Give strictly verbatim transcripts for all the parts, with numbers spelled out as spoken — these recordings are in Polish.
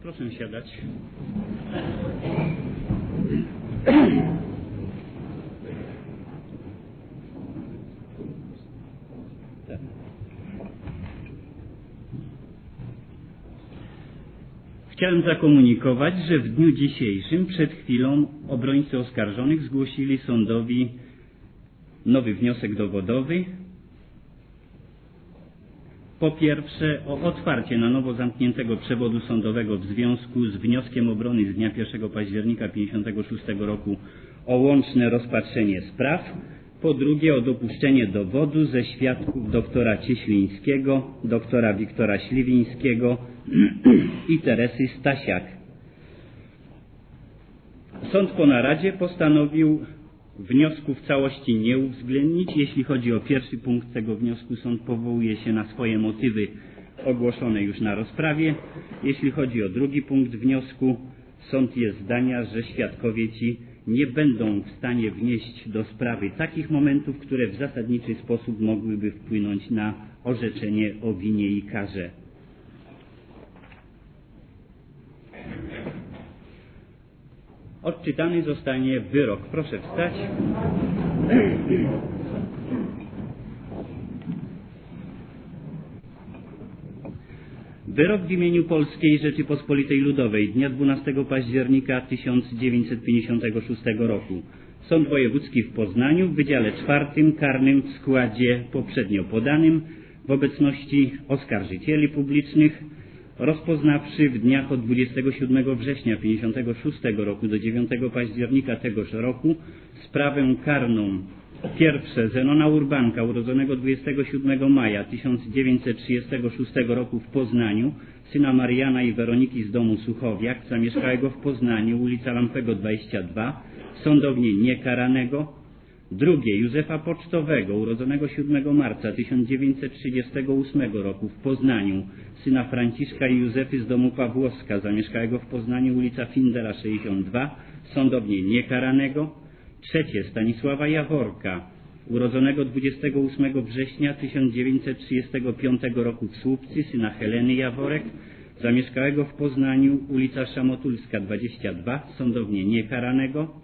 Proszę siadać. Chciałem zakomunikować, że w dniu dzisiejszym, przed chwilą, obrońcy oskarżonych zgłosili sądowi nowy wniosek dowodowy. Po pierwsze, o otwarcie na nowo zamkniętego przewodu sądowego w związku z wnioskiem obrony z dnia pierwszego października tysiąc dziewięćset pięćdziesiątego szóstego roku o łączne rozpatrzenie spraw. Po drugie, o dopuszczenie dowodu ze świadków doktora Cieślińskiego, doktora Wiktora Śliwińskiego i Teresy Stasiak. Sąd po naradzie postanowił wniosku w całości nie uwzględnić. Jeśli chodzi o pierwszy punkt tego wniosku, sąd powołuje się na swoje motywy ogłoszone już na rozprawie. Jeśli chodzi o drugi punkt wniosku, sąd jest zdania, że świadkowie ci nie będą w stanie wnieść do sprawy takich momentów, które w zasadniczy sposób mogłyby wpłynąć na orzeczenie o winie i karze. Odczytany zostanie wyrok. Proszę wstać. Wyrok w imieniu Polskiej Rzeczypospolitej Ludowej dnia dwunastego października tysiąc dziewięćset pięćdziesiątego szóstego roku. Sąd Wojewódzki w Poznaniu w Wydziale czwartym karnym w składzie poprzednio podanym w obecności oskarżycieli publicznych, rozpoznawszy w dniach od dwudziestego siódmego września tysiąc dziewięćset pięćdziesiątego szóstego roku do dziewiątego października tegoż roku sprawę karną pierwsze Zenona Urbanka, urodzonego dwudziestego siódmego maja tysiąc dziewięćset trzydziestego szóstego roku w Poznaniu, syna Mariana i Weroniki z domu Suchowiak, zamieszkałego w Poznaniu, ulica Lampego dwadzieścia dwa, sądownie niekaranego. Drugie Józefa Pocztowego, urodzonego siódmego marca tysiąc dziewięćset trzydziestego ósmego roku w Poznaniu, syna Franciszka i Józefy z domu Pawłowska, zamieszkałego w Poznaniu, ulica Findela sześćdziesiąt dwa, sądownie niekaranego. Trzecie Stanisława Jaworka, urodzonego dwudziestego ósmego września tysiąc dziewięćset trzydziestego piątego roku w Słupcy, syna Heleny Jaworek, zamieszkałego w Poznaniu, ulica Szamotulska dwadzieścia dwa, sądownie niekaranego.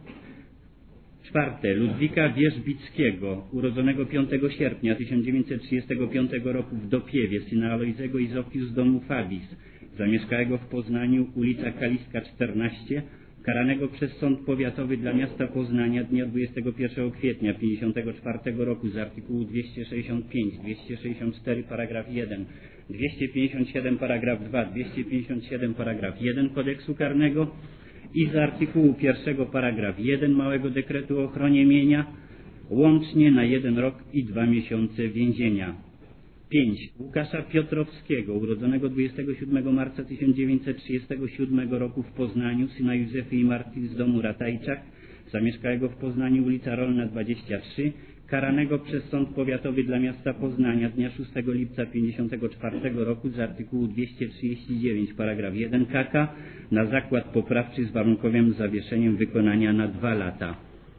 Czwarte Ludwika Wierzbickiego, urodzonego piątego sierpnia tysiąc dziewięćset trzydziestego piątego roku w Dopiewie, syna Alojzego i Zofii z domu Fabis, zamieszkałego w Poznaniu, ulica Kaliska czternaście, karanego przez Sąd Powiatowy dla Miasta Poznania dnia dwudziestego pierwszego kwietnia tysiąc dziewięćset pięćdziesiątego czwartego roku z artykułu dwieście sześćdziesiąt pięć, dwieście sześćdziesiąt cztery paragraf jeden, dwieście pięćdziesiąt siedem paragraf dwa, dwieście pięćdziesiąt siedem paragraf jeden Kodeksu Karnego i z artykułu pierwszego paragraf jeden małego dekretu o ochronie mienia łącznie na jeden rok i dwa miesiące więzienia. pięć Łukasza Piotrowskiego, urodzonego dwudziestego siódmego marca tysiąc dziewięćset trzydziestego siódmego roku w Poznaniu, syna Józefy i Marty z domu Ratajczak, zamieszkałego w Poznaniu, ulica Rolna dwadzieścia trzy, karanego przez Sąd Powiatowy dla Miasta Poznania dnia szóstego lipca tysiąc dziewięćset pięćdziesiątego czwartego roku z artykułu dwieście trzydzieści dziewięć paragraf jeden K K na zakład poprawczy z warunkowym zawieszeniem wykonania na dwa lata.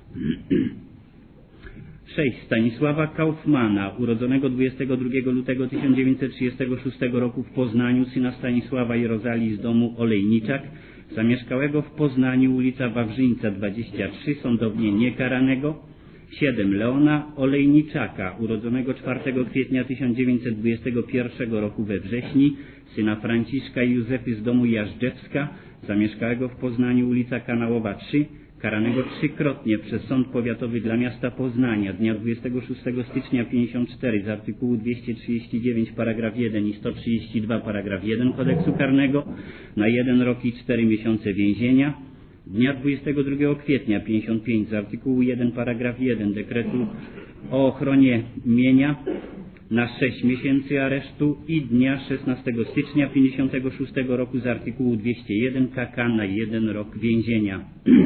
sześć Stanisława Kaufmana, urodzonego dwudziestego drugiego lutego tysiąc dziewięćset trzydziestego szóstego roku w Poznaniu, syna Stanisława i Rozalii z domu Olejniczak, zamieszkałego w Poznaniu, ulica Wawrzyńca dwadzieścia trzy, sądownie niekaranego. siedem Leona Olejniczaka, urodzonego czwartego kwietnia tysiąc dziewięćset dwudziestego pierwszego roku we Wrześni, syna Franciszka i Józefy z domu Jażdżewska, zamieszkałego w Poznaniu, ulica Kanałowa trzy, karanego trzykrotnie przez Sąd Powiatowy dla Miasta Poznania dnia dwudziestego szóstego stycznia tysiąc dziewięćset pięćdziesiątego czwartego z artykułu dwieście trzydzieści dziewięć paragraf jeden i sto trzydzieści dwa paragraf jeden Kodeksu Karnego na jeden rok i cztery miesiące więzienia. Dnia dwudziestego drugiego kwietnia tysiąc dziewięćset pięćdziesiątego piątego z artykułu jeden paragraf jeden dekretu o ochronie mienia na sześć miesięcy aresztu i dnia szesnastego stycznia tysiąc dziewięćset pięćdziesiątego szóstego roku z artykułu dwieście jeden K K na jeden rok więzienia.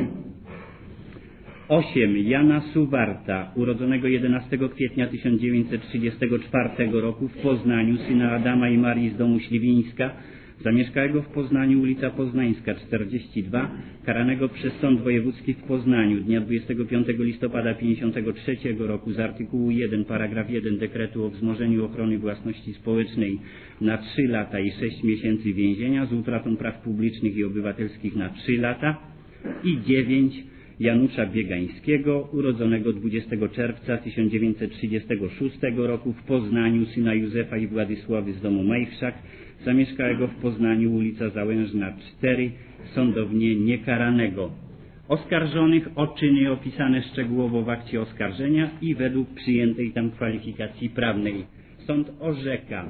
osiem Jana Suwarta, urodzonego jedenastego kwietnia tysiąc dziewięćset trzydziestego czwartego roku w Poznaniu, syna Adama i Marii z domu Śliwińska, zamieszkałego w Poznaniu ulica Poznańska czterdzieści dwa, karanego przez Sąd Wojewódzki w Poznaniu dnia dwudziestego piątego listopada pięćdziesiątego trzeciego roku z artykułu jeden paragraf jeden dekretu o wzmożeniu ochrony własności społecznej na trzy lata i sześć miesięcy więzienia z utratą praw publicznych i obywatelskich na trzy lata i dziewięć Janusza Biegańskiego, urodzonego dwudziestego czerwca tysiąc dziewięćset trzydziestego szóstego roku w Poznaniu, syna Józefa i Władysławy z domu Majchrzak, zamieszkałego w Poznaniu ulica Załężna cztery, sądownie niekaranego. Oskarżonych o czyny opisane szczegółowo w akcie oskarżenia i według przyjętej tam kwalifikacji prawnej. Sąd orzeka.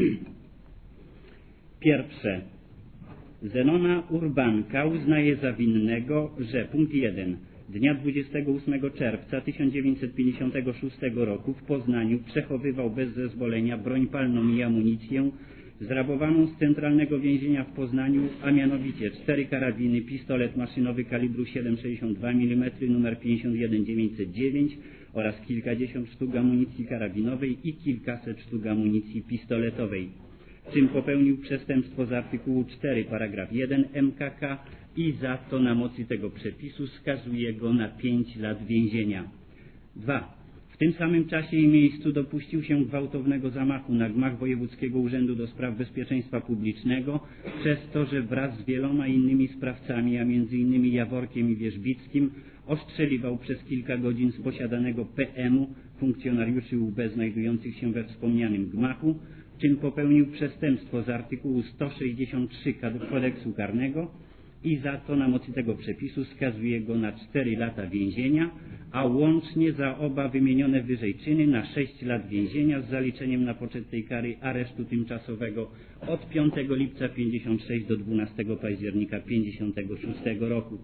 Pierwsze. Zenona Urbanka uznaje za winnego, że punkt jeden. Dnia dwudziestego ósmego czerwca tysiąc dziewięćset pięćdziesiątego szóstego roku w Poznaniu przechowywał bez zezwolenia broń palną i amunicję zrabowaną z centralnego więzienia w Poznaniu, a mianowicie cztery karabiny, pistolet maszynowy kalibru siedem przecinek sześćdziesiąt dwa milimetra numer pięćdziesiąt jeden dziewięćset dziewięć oraz kilkadziesiąt sztuk amunicji karabinowej i kilkaset sztuk amunicji pistoletowej, czym popełnił przestępstwo z artykułu cztery paragraf jeden M K K i za to na mocy tego przepisu skazuje go na pięć lat więzienia. dwa. W tym samym czasie i miejscu dopuścił się gwałtownego zamachu na gmach Wojewódzkiego Urzędu do Spraw Bezpieczeństwa Publicznego przez to, że wraz z wieloma innymi sprawcami, a między innymi Jaworkiem i Wierzbickim, ostrzeliwał przez kilka godzin z posiadanego P M-u funkcjonariuszy U B znajdujących się we wspomnianym gmachu, czym popełnił przestępstwo z artykułu sto sześćdziesiąt trzy Kodeksu Karnego i za to na mocy tego przepisu skazuje go na cztery lata więzienia, a łącznie za oba wymienione wyżej czyny na sześć lat więzienia z zaliczeniem na poczet tej kary aresztu tymczasowego od piątego lipca pięćdziesiąt sześć do dwunastego października pięćdziesiątego szóstego roku.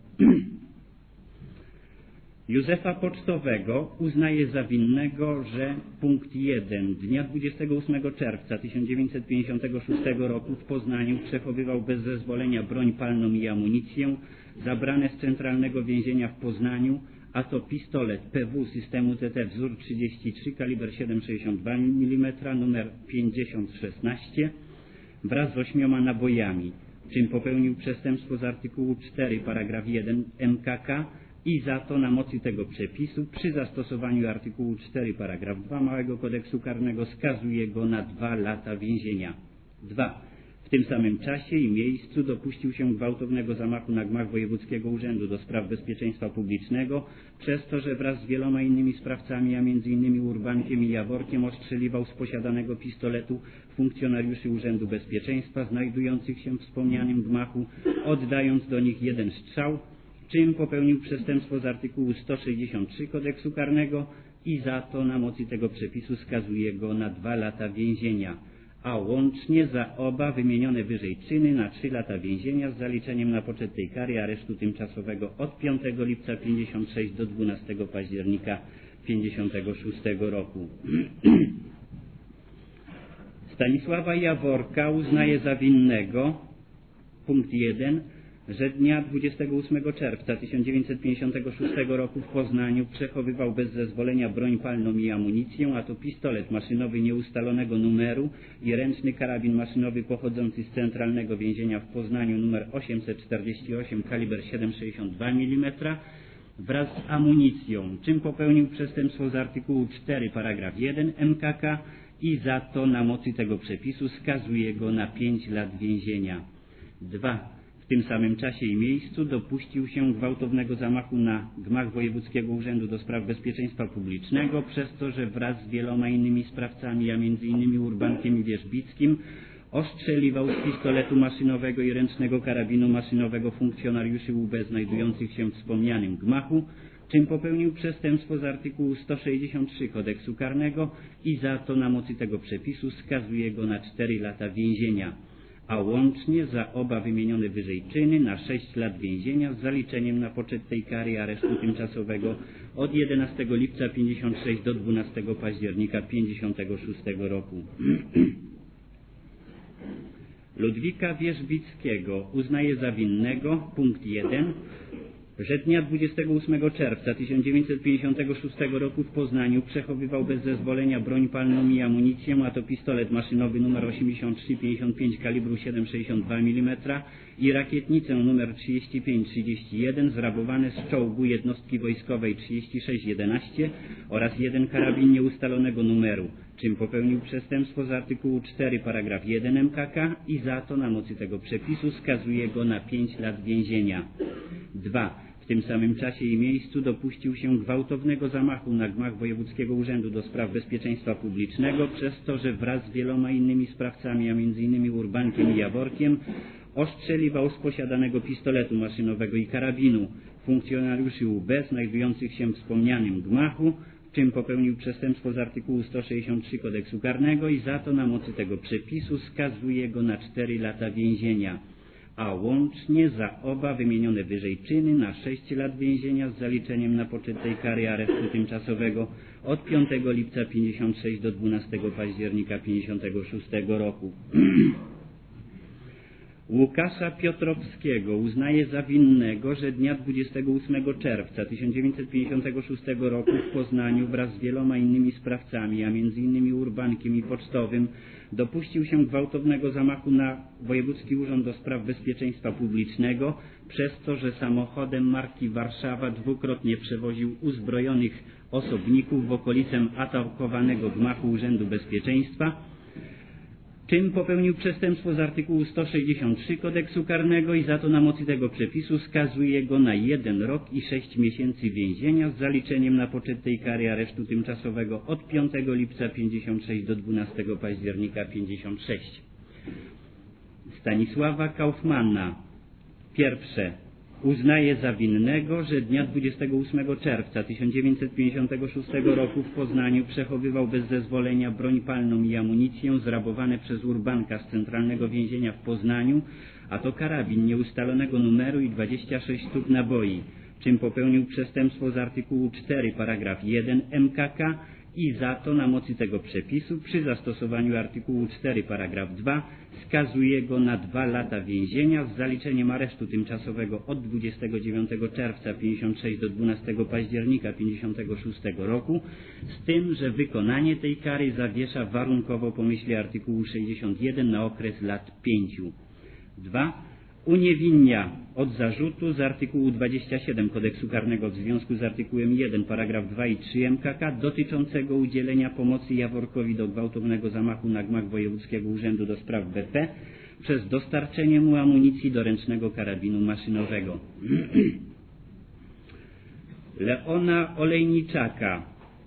Józefa Pocztowego uznaje za winnego, że punkt jeden. Dnia dwudziestego ósmego czerwca tysiąc dziewięćset pięćdziesiątego szóstego roku w Poznaniu przechowywał bez zezwolenia broń palną i amunicję zabrane z centralnego więzienia w Poznaniu, a to pistolet P W systemu T T wzór trzydzieści trzy kaliber siedem przecinek sześćdziesiąt dwa milimetra numer pięćdziesiąt szesnaście wraz z ośmioma nabojami, czym popełnił przestępstwo z artykułu cztery paragraf jeden M K K i za to na mocy tego przepisu przy zastosowaniu artykułu cztery paragraf dwa Małego Kodeksu Karnego skazuje go na dwa lata więzienia. dwa. W tym samym czasie i miejscu dopuścił się gwałtownego zamachu na gmach Wojewódzkiego Urzędu do Spraw Bezpieczeństwa Publicznego przez to, że wraz z wieloma innymi sprawcami, a między innymi Urbankiem i Jaworkiem ostrzeliwał z posiadanego pistoletu funkcjonariuszy Urzędu Bezpieczeństwa znajdujących się w wspomnianym gmachu, oddając do nich jeden strzał, czym popełnił przestępstwo z artykułu sto sześćdziesiąt trzy Kodeksu Karnego i za to na mocy tego przepisu skazuje go na dwa lata więzienia, a łącznie za oba wymienione wyżej czyny na trzy lata więzienia z zaliczeniem na poczet tej kary aresztu tymczasowego od piątego lipca pięćdziesiąt sześć do dwunastego października pięćdziesiątego szóstego roku. Stanisława Jaworka uznaje za winnego, punkt jeden, że dnia dwudziestego ósmego czerwca tysiąc dziewięćset pięćdziesiątego szóstego roku w Poznaniu przechowywał bez zezwolenia broń palną i amunicję, a to pistolet maszynowy nieustalonego numeru i ręczny karabin maszynowy pochodzący z centralnego więzienia w Poznaniu numer osiemset czterdzieści osiem kaliber siedem przecinek sześćdziesiąt dwa milimetra wraz z amunicją, czym popełnił przestępstwo z artykułu cztery paragraf jeden M K K i za to na mocy tego przepisu skazuje go na pięć lat więzienia. dwa. W tym samym czasie i miejscu dopuścił się gwałtownego zamachu na gmach Wojewódzkiego Urzędu do Spraw Bezpieczeństwa Publicznego przez to, że wraz z wieloma innymi sprawcami, a między innymi Urbankiem i Wierzbickim, ostrzeliwał z pistoletu maszynowego i ręcznego karabinu maszynowego funkcjonariuszy U B znajdujących się w wspomnianym gmachu, czym popełnił przestępstwo z artykułu sto sześćdziesiąt trzy Kodeksu Karnego i za to na mocy tego przepisu skazuje go na cztery lata więzienia, a łącznie za oba wymienione wyżej czyny na sześć lat więzienia z zaliczeniem na poczet tej kary aresztu tymczasowego od jedenastego lipca pięćdziesiąt sześć do dwunastego października pięćdziesiątego szóstego roku. Ludwika Wierzbickiego uznaje za winnego, punkt jeden, że dnia dwudziestego ósmego czerwca tysiąc dziewięćset pięćdziesiątego szóstego roku w Poznaniu przechowywał bez zezwolenia broń palną i amunicję, a to pistolet maszynowy numer osiemdziesiąt trzy pięćdziesiąt pięć kalibru siedem przecinek sześćdziesiąt dwa milimetra i rakietnicę numer trzydzieści pięć trzydzieści jeden zrabowane z czołgu jednostki wojskowej trzydzieści sześć jedenaście oraz jeden karabin nieustalonego numeru, czym popełnił przestępstwo z artykułu cztery paragraf jeden M K K i za to na mocy tego przepisu skazuje go na pięć lat więzienia. dwa. W tym samym czasie i miejscu dopuścił się gwałtownego zamachu na gmach Wojewódzkiego Urzędu do Spraw Bezpieczeństwa Publicznego przez to, że wraz z wieloma innymi sprawcami, a między innymi Urbankiem i Jaworkiem, ostrzeliwał z posiadanego pistoletu maszynowego i karabinu funkcjonariuszy U B znajdujących się w wspomnianym gmachu, czym popełnił przestępstwo z artykułu sto sześćdziesiąt trzy Kodeksu Karnego i za to na mocy tego przepisu skazuje go na cztery lata więzienia, a łącznie za oba wymienione wyżej czyny na sześć lat więzienia z zaliczeniem na poczet tej kary aresztu tymczasowego od piątego lipca pięćdziesiąt sześć do dwunastego października pięćdziesiątego szóstego roku. Łukasza Piotrowskiego uznaje za winnego, że dnia dwudziestego ósmego czerwca tysiąc dziewięćset pięćdziesiątego szóstego roku w Poznaniu wraz z wieloma innymi sprawcami, a między innymi Urbankiem i Pocztowym, dopuścił się gwałtownego zamachu na Wojewódzki Urząd do Spraw Bezpieczeństwa Publicznego przez to, że samochodem marki Warszawa dwukrotnie przewoził uzbrojonych osobników w okolicę atakowanego gmachu Urzędu Bezpieczeństwa, czym popełnił przestępstwo z artykułu sto sześćdziesiąt trzy Kodeksu Karnego i za to na mocy tego przepisu skazuje go na jeden rok i sześć miesięcy więzienia z zaliczeniem na poczet tej kary aresztu tymczasowego od piątego lipca pięćdziesiąt sześć do dwunastego października pięćdziesiąt sześć. Stanisława Kaufmanna. Pierwsze. Uznaje za winnego, że dnia dwudziestego ósmego czerwca tysiąc dziewięćset pięćdziesiątego szóstego roku w Poznaniu przechowywał bez zezwolenia broń palną i amunicję zrabowane przez Urbanka z Centralnego Więzienia w Poznaniu, a to karabin nieustalonego numeru i dwadzieścia sześć sztuk naboi, czym popełnił przestępstwo z artykułu cztery paragraf jeden M K K i za to na mocy tego przepisu przy zastosowaniu artykułu cztery paragraf dwa skazuje go na dwa lata więzienia z zaliczeniem aresztu tymczasowego od dwudziestego dziewiątego czerwca pięćdziesiąt sześć do dwunastego października pięćdziesiątego szóstego roku, z tym, że wykonanie tej kary zawiesza warunkowo po myśli artykułu sześćdziesiąt jeden na okres lat pięciu. dwa. Uniewinnia od zarzutu z artykułu dwudziestego siódmego Kodeksu Karnego w związku z artykułem jeden paragraf dwa i trzy M K K dotyczącego udzielenia pomocy Jaworkowi do gwałtownego zamachu na gmach Wojewódzkiego Urzędu do Spraw B P przez dostarczenie mu amunicji do ręcznego karabinu maszynowego. Leona Olejniczaka.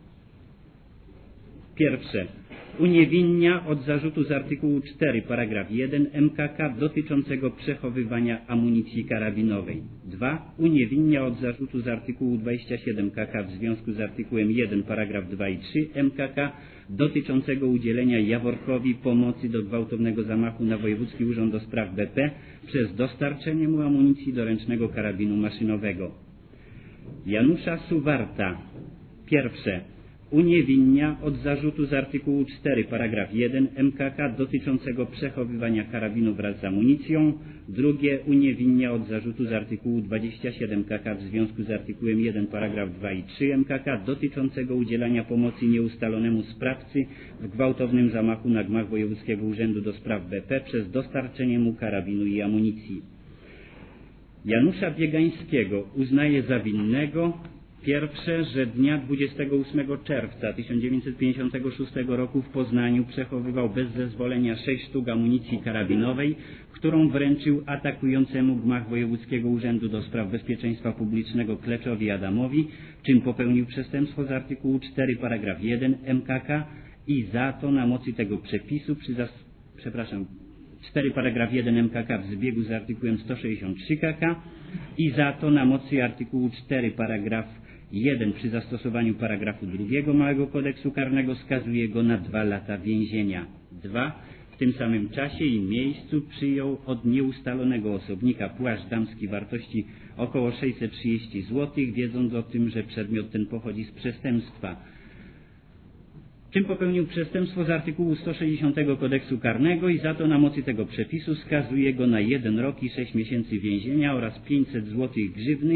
Pierwsze. Uniewinnia od zarzutu z artykułu cztery paragraf jeden M K K dotyczącego przechowywania amunicji karabinowej. dwa. Uniewinnia od zarzutu z artykułu dwudziestego siódmego K K w związku z artykułem jeden paragraf dwa i trzy M K K dotyczącego udzielenia Jaworkowi pomocy do gwałtownego zamachu na Wojewódzki Urząd do Spraw B P przez dostarczenie mu amunicji do ręcznego karabinu maszynowego. Janusza Suwarta. Pierwsze. Uniewinnia od zarzutu z artykułu cztery paragraf jeden M K K dotyczącego przechowywania karabinu wraz z amunicją. Drugie. Uniewinnia od zarzutu z artykułu dwudziestego siódmego K K w związku z artykułem jeden paragraf dwa i trzy M K K dotyczącego udzielania pomocy nieustalonemu sprawcy w gwałtownym zamachu na gmach Wojewódzkiego Urzędu do Spraw B P przez dostarczenie mu karabinu i amunicji. Janusza Biegańskiego uznaje za winnego. Pierwsze, że dnia dwudziestego ósmego czerwca tysiąc dziewięćset pięćdziesiątego szóstego roku w Poznaniu przechowywał bez zezwolenia sześć sztuk amunicji karabinowej, którą wręczył atakującemu gmach Wojewódzkiego Urzędu do Spraw Bezpieczeństwa Publicznego Kleczowi Adamowi, czym popełnił przestępstwo z artykułu cztery paragraf jeden M K K i za to na mocy tego przepisu przy zas... przepraszam, cztery paragraf jeden M K K w zbiegu z artykułem sto sześćdziesiąt trzy K K i za to na mocy artykułu cztery paragraf jeden przy zastosowaniu paragrafu drugiego Małego Kodeksu Karnego skazuje go na dwa lata więzienia. dwa. W tym samym czasie i miejscu przyjął od nieustalonego osobnika płaszcz damski wartości około sześćset trzydzieści złotych, wiedząc o tym, że przedmiot ten pochodzi z przestępstwa, czym popełnił przestępstwo z artykułu sto sześćdziesiątego Kodeksu Karnego i za to na mocy tego przepisu skazuje go na jeden rok i sześć miesięcy więzienia oraz pięćset złotych grzywny,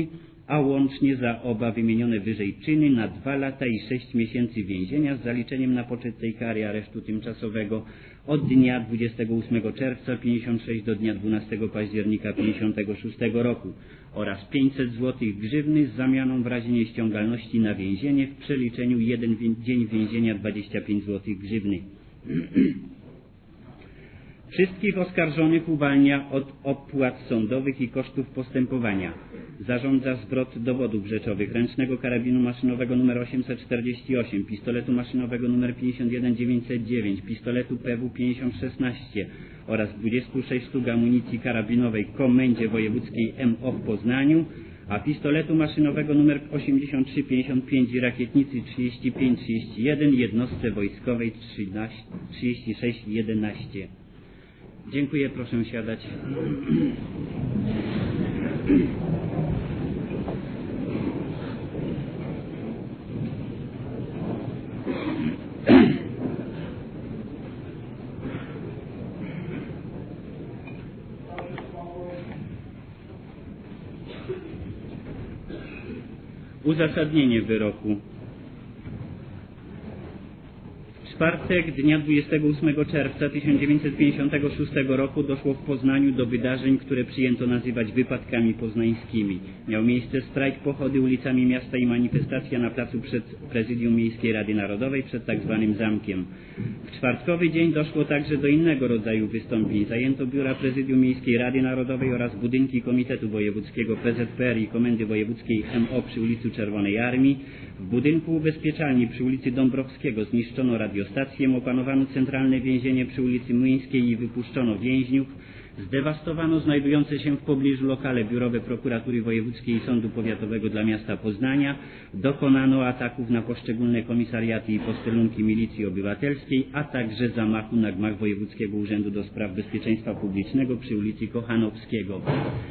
a łącznie za oba wymienione wyżej czyny na dwa lata i sześć miesięcy więzienia z zaliczeniem na poczet tej kary aresztu tymczasowego od dnia dwudziestego ósmego czerwca pięćdziesiąt sześć do dnia dwunastego października pięćdziesiątego szóstego roku oraz pięćset złotych grzywny z zamianą w razie nieściągalności na więzienie w przeliczeniu jeden dzień więzienia dwadzieścia pięć złotych grzywny. Wszystkich oskarżonych uwalnia od opłat sądowych i kosztów postępowania. Zarządza zwrot dowodów rzeczowych, ręcznego karabinu maszynowego nr osiemset czterdzieści osiem, pistoletu maszynowego nr pięćdziesiąt jeden dziewięćset dziewięć, pistoletu P W pięćdziesiąt szesnaście oraz dwudziestu sześciu sztuk amunicji karabinowej Komendzie Wojewódzkiej M O w Poznaniu, a pistoletu maszynowego nr osiemdziesiąt trzy pięćdziesiąt pięć i rakietnicy trzydzieści pięć trzydzieści jeden jednostce wojskowej trzydzieści sześć jedenaście. Dziękuję, proszę siadać. Uzasadnienie wyroku. W czwartek dnia dwudziestego ósmego czerwca tysiąc dziewięćset pięćdziesiątego szóstego roku doszło w Poznaniu do wydarzeń, które przyjęto nazywać wypadkami poznańskimi. Miał miejsce strajk, pochody ulicami miasta i manifestacja na placu przed Prezydium Miejskiej Rady Narodowej, przed tak zwanym zamkiem. W czwartkowy dzień doszło także do innego rodzaju wystąpień. Zajęto biura Prezydium Miejskiej Rady Narodowej oraz budynki Komitetu Wojewódzkiego P Z P R i Komendy Wojewódzkiej M O przy ulicy Czerwonej Armii. W budynku ubezpieczalni przy ulicy Dąbrowskiego zniszczono radiostację, opanowano centralne więzienie przy ulicy Młyńskiej i wypuszczono więźniów. Zdewastowano znajdujące się w pobliżu lokale biurowe Prokuratury Wojewódzkiej i Sądu Powiatowego dla miasta Poznania. Dokonano ataków na poszczególne komisariaty i posterunki Milicji Obywatelskiej, a także zamachu na gmach Wojewódzkiego Urzędu do Spraw Bezpieczeństwa Publicznego przy ulicy Kochanowskiego.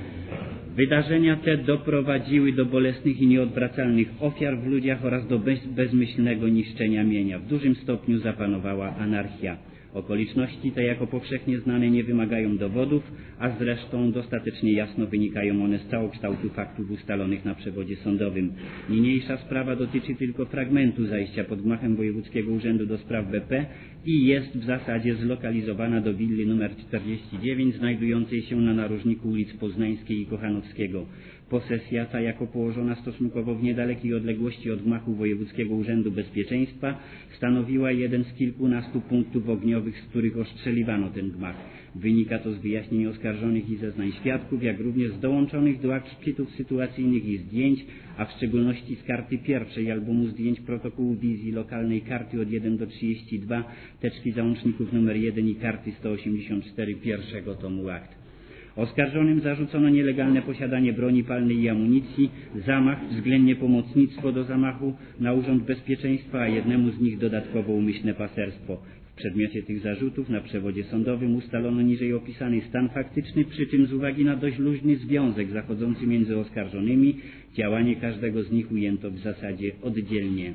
Wydarzenia te doprowadziły do bolesnych i nieodwracalnych ofiar w ludziach oraz do bez, bezmyślnego niszczenia mienia. W dużym stopniu zapanowała anarchia. Okoliczności te jako powszechnie znane nie wymagają dowodów, a zresztą dostatecznie jasno wynikają one z całokształtu faktów ustalonych na przewodzie sądowym. Niniejsza sprawa dotyczy tylko fragmentu zajścia pod gmachem Wojewódzkiego Urzędu do Spraw B P i jest w zasadzie zlokalizowana do willi nr czterdzieści dziewięć znajdującej się na narożniku ulic Poznańskiej i Kochanowskiego. Posesja ta, jako położona stosunkowo w niedalekiej odległości od gmachu Wojewódzkiego Urzędu Bezpieczeństwa, stanowiła jeden z kilkunastu punktów ogniowych, z których ostrzeliwano ten gmach. Wynika to z wyjaśnień oskarżonych i zeznań świadków, jak również z dołączonych do akt szczytów sytuacyjnych i zdjęć, a w szczególności z karty pierwszej albumu zdjęć protokołu wizji lokalnej, karty od jeden do trzydziestu dwóch, teczki załączników nr jeden i karty sto osiemdziesiąt cztery pierwszego tomu akt. Oskarżonym zarzucono nielegalne posiadanie broni palnej i amunicji, zamach, względnie pomocnictwo do zamachu na Urząd Bezpieczeństwa, a jednemu z nich dodatkowo umyślne paserstwo. W przedmiocie tych zarzutów na przewodzie sądowym ustalono niżej opisany stan faktyczny, przy czym z uwagi na dość luźny związek zachodzący między oskarżonymi, działanie każdego z nich ujęto w zasadzie oddzielnie.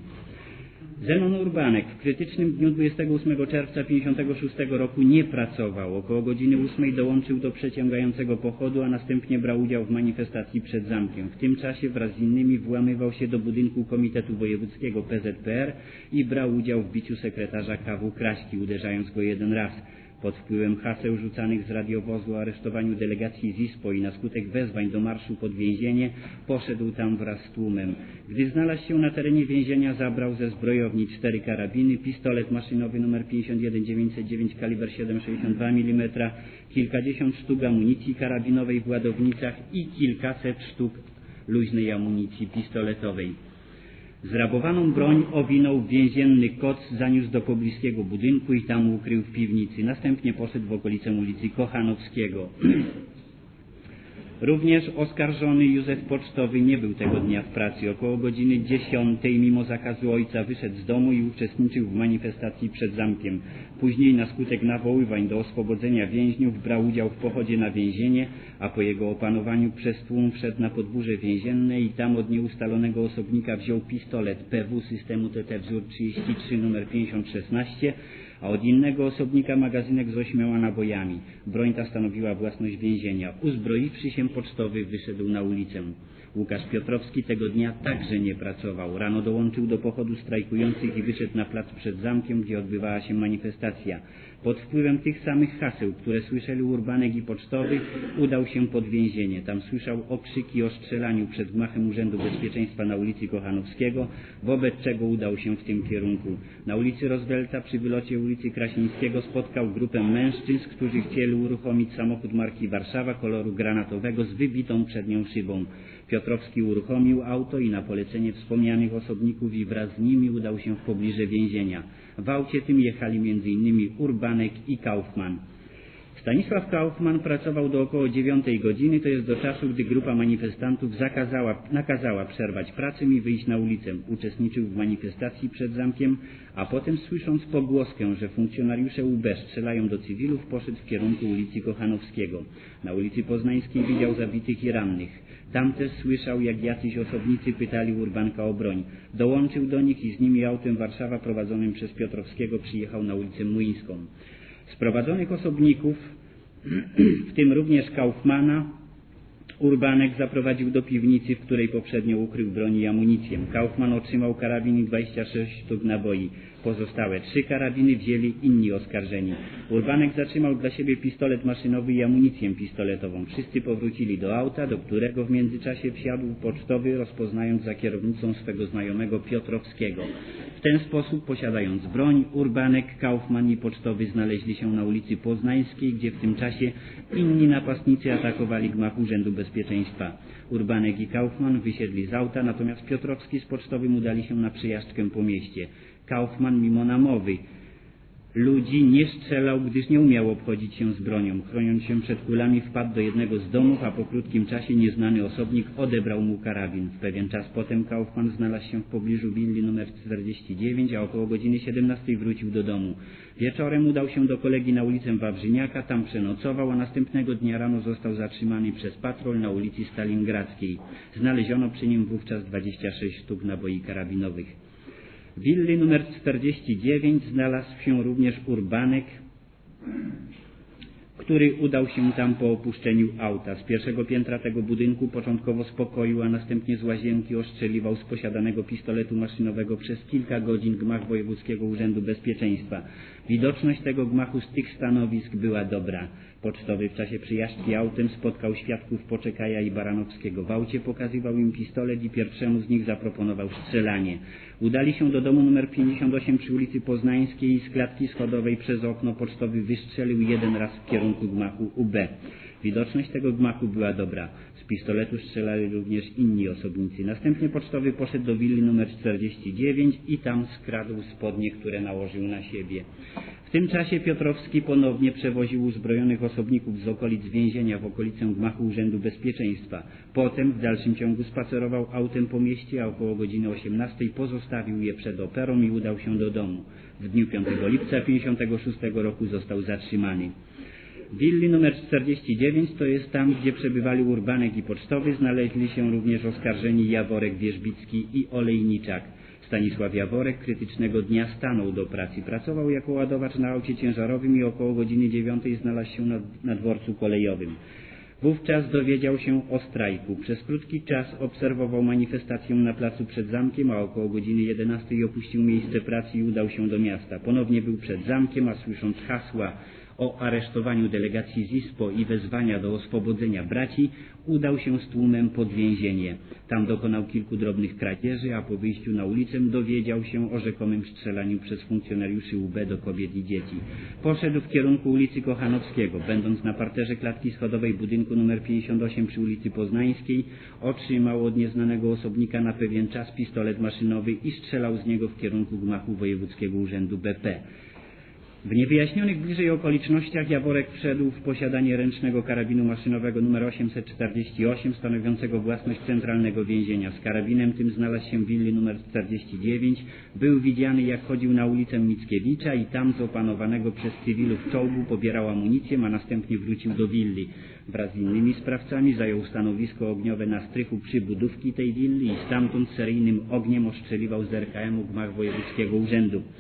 Zenon Urbanek w krytycznym dniu dwudziestego ósmego czerwca tysiąc dziewięćset pięćdziesiątego szóstego roku nie pracował. Około godziny ósmej dołączył do przeciągającego pochodu, a następnie brał udział w manifestacji przed zamkiem. W tym czasie wraz z innymi włamywał się do budynku Komitetu Wojewódzkiego P Z P R i brał udział w biciu sekretarza K W Kraśki, uderzając go jeden raz. Pod wpływem haseł rzucanych z radiowozu o aresztowaniu delegacji Z I S P O i na skutek wezwań do marszu pod więzienie poszedł tam wraz z tłumem. Gdy znalazł się na terenie więzienia, zabrał ze zbrojowni cztery karabiny, pistolet maszynowy nr pięćdziesiąt jeden dziewięćset dziewięć kaliber siedem przecinek sześćdziesiąt dwa milimetra, kilkadziesiąt sztuk amunicji karabinowej w ładownicach i kilkaset sztuk luźnej amunicji pistoletowej. Zrabowaną broń owinął w więzienny koc, zaniósł do pobliskiego budynku i tam ukrył w piwnicy. Następnie poszedł w okolicę ulicy Kochanowskiego. Również oskarżony Józef Pocztowy nie był tego dnia w pracy. Około godziny dziesiątej mimo zakazu ojca wyszedł z domu i uczestniczył w manifestacji przed zamkiem. Później na skutek nawoływań do oswobodzenia więźniów brał udział w pochodzie na więzienie, a po jego opanowaniu przez tłum wszedł na podwórze więzienne i tam od nieustalonego osobnika wziął pistolet P W systemu T T wzór trzydzieści trzy numer pięćdziesiąt szesnaście a od innego osobnika magazynek z ośmioma nabojami. Broń ta stanowiła własność więzienia. Uzbroiwszy się, pocztowy wyszedł na ulicę. Łukasz Piotrowski tego dnia także nie pracował. Rano dołączył do pochodu strajkujących i wyszedł na plac przed zamkiem, gdzie odbywała się manifestacja. Pod wpływem tych samych haseł, które słyszeli Urbanek i Pocztowy, udał się pod więzienie. Tam słyszał okrzyki o strzelaniu przed gmachem Urzędu Bezpieczeństwa na ulicy Kochanowskiego, wobec czego udał się w tym kierunku. Na ulicy Roosevelta przy wylocie ulicy Krasińskiego spotkał grupę mężczyzn, którzy chcieli uruchomić samochód marki Warszawa koloru granatowego z wybitą przednią szybą. Piotrowski uruchomił auto i na polecenie wspomnianych osobników i wraz z nimi udał się w pobliże więzienia. W aucie tym jechali między innymi Urbanek i Kaufmann. Stanisław Kaufmann pracował do około dziewiątej godziny, to jest do czasu, gdy grupa manifestantów zakazała, nakazała przerwać pracę i wyjść na ulicę. Uczestniczył w manifestacji przed zamkiem, a potem, słysząc pogłoskę, że funkcjonariusze U B strzelają do cywilów, poszedł w kierunku ulicy Kochanowskiego. Na ulicy Poznańskiej widział zabitych i rannych. Tam też słyszał, jak jacyś osobnicy pytali Urbanka o broń. Dołączył do nich i z nimi autem Warszawa prowadzonym przez Piotrowskiego przyjechał na ulicę Młyńską. Sprowadzonych osobników, w tym również Kaufmana, Urbanek zaprowadził do piwnicy, w której poprzednio ukrył broń i amunicję. Kaufmann otrzymał karabin i dwadzieścia sześć sztuk naboi. Pozostałe trzy karabiny wzięli inni oskarżeni. Urbanek zatrzymał dla siebie pistolet maszynowy i amunicję pistoletową. Wszyscy powrócili do auta, do którego w międzyczasie wsiadł Pocztowy, rozpoznając za kierownicą swego znajomego Piotrowskiego. W ten sposób, posiadając broń, Urbanek, Kaufmann i Pocztowy znaleźli się na ulicy Poznańskiej, gdzie w tym czasie inni napastnicy atakowali gmach Urzędu Bezpieczeństwa. Urbanek i Kaufmann wysiedli z auta, natomiast Piotrowski z Pocztowym udali się na przejażdżkę po mieście. Kaufmann, mimo namowy ludzi, nie strzelał, gdyż nie umiał obchodzić się z bronią. Chroniąc się przed kulami, wpadł do jednego z domów, a po krótkim czasie nieznany osobnik odebrał mu karabin. W pewien czas potem Kaufmann znalazł się w pobliżu willi numer czterdzieści dziewięć, a około godziny siedemnastej wrócił do domu. Wieczorem udał się do kolegi na ulicę Wawrzyniaka, tam przenocował, a następnego dnia rano został zatrzymany przez patrol na ulicy Stalingradzkiej. Znaleziono przy nim wówczas dwadzieścia sześć sztuk naboi karabinowych. W willi numer czterdzieści dziewięć znalazł się również Urbanek, który udał się tam po opuszczeniu auta. Z pierwszego piętra tego budynku, początkowo z pokoju, a następnie z łazienki, ostrzeliwał z posiadanego pistoletu maszynowego przez kilka godzin gmach Wojewódzkiego Urzędu Bezpieczeństwa. Widoczność tego gmachu z tych stanowisk była dobra. Pocztowy w czasie przyjażdżki autem spotkał świadków Poczekaja i Baranowskiego. W aucie pokazywał im pistolet i pierwszemu z nich zaproponował strzelanie. Udali się do domu numer pięćdziesiąt osiem przy ulicy Poznańskiej i z klatki schodowej przez okno Pocztowy wystrzelił jeden raz w kierunku gmachu U B. Widoczność tego gmachu była dobra. Z pistoletu strzelali również inni osobnicy. Następnie Pocztowy poszedł do willi numer czterdzieści dziewięć i tam skradł spodnie, które nałożył na siebie. W tym czasie Piotrowski ponownie przewoził uzbrojonych osobników z okolic więzienia w okolicę gmachu Urzędu Bezpieczeństwa. Potem w dalszym ciągu spacerował autem po mieście, a około godziny osiemnastej pozostawił je przed operą i udał się do domu. W dniu piątego lipca tysiąc dziewięćset pięćdziesiątego szóstego roku został zatrzymany. W willi numer czterdzieści dziewięć, to jest tam, gdzie przebywali Urbanek i Pocztowy, znaleźli się również oskarżeni Jaworek, Wierzbicki i Olejniczak. Stanisław Jaworek krytycznego dnia stanął do pracy. Pracował jako ładowacz na aucie ciężarowym i około godziny dziewiątej znalazł się na, na dworcu kolejowym. Wówczas dowiedział się o strajku. Przez krótki czas obserwował manifestację na placu przed zamkiem, a około godziny jedenastej opuścił miejsce pracy i udał się do miasta. Ponownie był przed zamkiem, a słysząc hasła o aresztowaniu delegacji Z I S P O i wezwania do oswobodzenia braci, udał się z tłumem pod więzienie. Tam dokonał kilku drobnych kradzieży, a po wyjściu na ulicę dowiedział się o rzekomym strzelaniu przez funkcjonariuszy U B do kobiet i dzieci. Poszedł w kierunku ulicy Kochanowskiego. Będąc na parterze klatki schodowej budynku numer pięćdziesiąt osiem przy ulicy Poznańskiej, otrzymał od nieznanego osobnika na pewien czas pistolet maszynowy i strzelał z niego w kierunku gmachu Wojewódzkiego Urzędu B P. W niewyjaśnionych bliżej okolicznościach Jaworek wszedł w posiadanie ręcznego karabinu maszynowego numer osiemset czterdzieści osiem, stanowiącego własność centralnego więzienia. Z karabinem tym znalazł się w willi numer czterdzieści dziewięć. Był widziany, jak chodził na ulicę Mickiewicza i tam z opanowanego przez cywilów czołgu pobierał amunicję, a następnie wrócił do willi. Wraz z innymi sprawcami zajął stanowisko ogniowe na strychu przybudówki tej willi i stamtąd seryjnym ogniem ostrzeliwał z R K M-u gmach Wojewódzkiego Urzędu.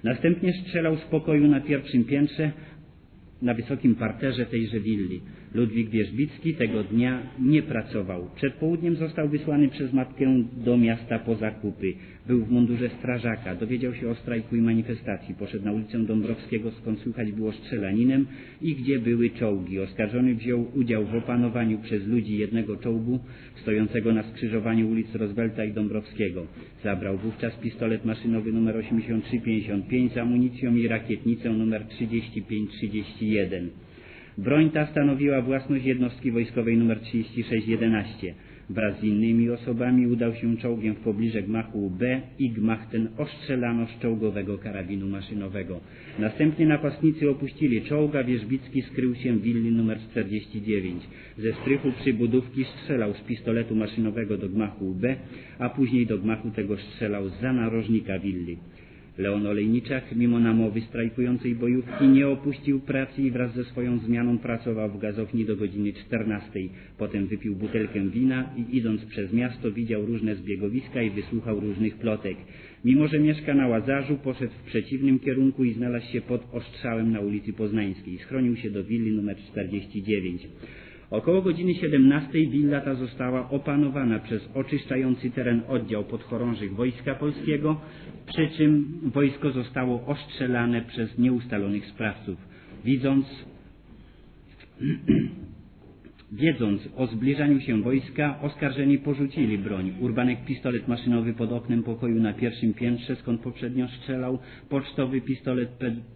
Następnie strzelał z pokoju na pierwszym piętrze na wysokim parterze tejże willi. Ludwik Wierzbicki tego dnia nie pracował. Przed południem został wysłany przez matkę do miasta po zakupy. Był w mundurze strażaka. Dowiedział się o strajku i manifestacji. Poszedł na ulicę Dąbrowskiego, skąd słychać było strzelaninem i gdzie były czołgi. Oskarżony wziął udział w opanowaniu przez ludzi jednego czołgu stojącego na skrzyżowaniu ulic Roosevelta i Dąbrowskiego. Zabrał wówczas pistolet maszynowy numer osiemdziesiąt trzy pięćdziesiąt pięć z amunicją i rakietnicę numer trzydzieści pięć trzydzieści jeden. Broń ta stanowiła własność jednostki wojskowej nr trzydzieści sześć jedenaście. Wraz z innymi osobami udał się czołgiem w pobliże gmachu B i gmach ten ostrzelano z czołgowego karabinu maszynowego. Następnie napastnicy opuścili czołg, a Wierzbicki skrył się w willi nr czterdzieści dziewięć. Ze strychu przybudówki strzelał z pistoletu maszynowego do gmachu B, a później do gmachu tego strzelał zza narożnika willi. Leon Olejniczak, mimo namowy strajkującej bojówki, nie opuścił pracy i wraz ze swoją zmianą pracował w gazowni do godziny czternastej. Potem wypił butelkę wina i idąc przez miasto widział różne zbiegowiska i wysłuchał różnych plotek. Mimo że mieszka na Łazarzu, poszedł w przeciwnym kierunku i znalazł się pod ostrzałem na ulicy Poznańskiej. Schronił się do willi nr czterdzieści dziewięć. Około godziny siedemnastej willa ta została opanowana przez oczyszczający teren oddział podchorążych Wojska Polskiego, przy czym wojsko zostało ostrzelane przez nieustalonych sprawców. Widząc, wiedząc o zbliżaniu się wojska, oskarżeni porzucili broń. Urbanek pistolet maszynowy pod oknem pokoju na pierwszym piętrze, skąd poprzednio strzelał, pocztowy pistolet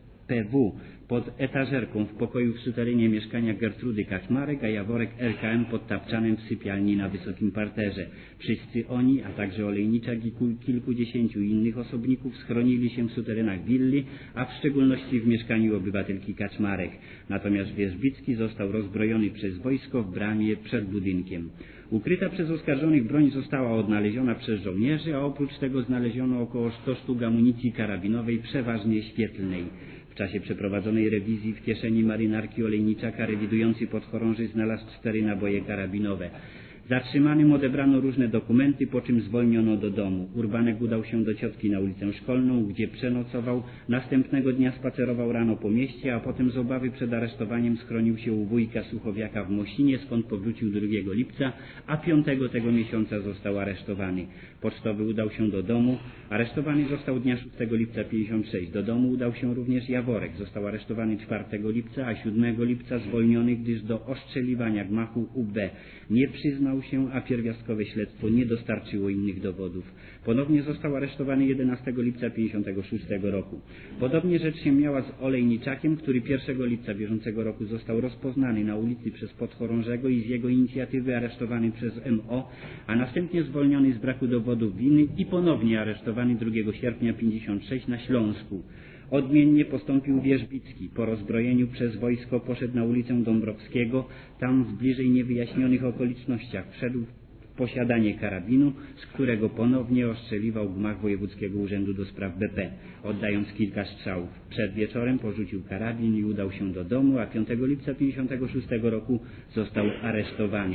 P W pod etażerką w pokoju w suterenie mieszkania Gertrudy Kaczmarek, a Jaworek R K M pod tapczanem w sypialni na wysokim parterze. Wszyscy oni, a także Olejniczak i kilkudziesięciu innych osobników schronili się w suterenach willi, a w szczególności w mieszkaniu obywatelki Kaczmarek. Natomiast Wierzbicki został rozbrojony przez wojsko w bramie przed budynkiem. Ukryta przez oskarżonych broń została odnaleziona przez żołnierzy, a oprócz tego znaleziono około stu sztuk amunicji karabinowej, przeważnie świetlnej. W czasie przeprowadzonej rewizji w kieszeni marynarki Olejniczaka rewidujący podchorąży znalazł cztery naboje karabinowe. Zatrzymanym odebrano różne dokumenty, po czym zwolniono do domu. Urbanek udał się do ciotki na ulicę Szkolną, gdzie przenocował. Następnego dnia spacerował rano po mieście, a potem z obawy przed aresztowaniem schronił się u wujka Suchowiaka w Mosinie, skąd powrócił drugiego lipca, a piątego tego miesiąca został aresztowany. Pocztowy udał się do domu. Aresztowany został dnia szóstego lipca pięćdziesiąt sześć. Do domu udał się również Jaworek. Został aresztowany czwartego lipca, a siódmego lipca zwolniony, gdyż do ostrzeliwania gmachu U B nie przyznał się, a pierwiastkowe śledztwo nie dostarczyło innych dowodów. Ponownie został aresztowany jedenastego lipca pięćdziesiątego szóstego roku. Podobnie rzecz się miała z Olejniczakiem, który pierwszego lipca bieżącego roku został rozpoznany na ulicy przez podchorążego i z jego inicjatywy aresztowany przez M O, a następnie zwolniony z braku dowodów winy i ponownie aresztowany drugiego sierpnia pięćdziesiąt sześć na Śląsku. Odmiennie postąpił Wierzbicki. Po rozbrojeniu przez wojsko poszedł na ulicę Dąbrowskiego. Tam w bliżej niewyjaśnionych okolicznościach wszedł w posiadanie karabinu, z którego ponownie ostrzeliwał gmach Wojewódzkiego Urzędu do Spraw B P, oddając kilka strzałów. Przed wieczorem porzucił karabin i udał się do domu, a piątego lipca pięćdziesiątego szóstego roku został aresztowany.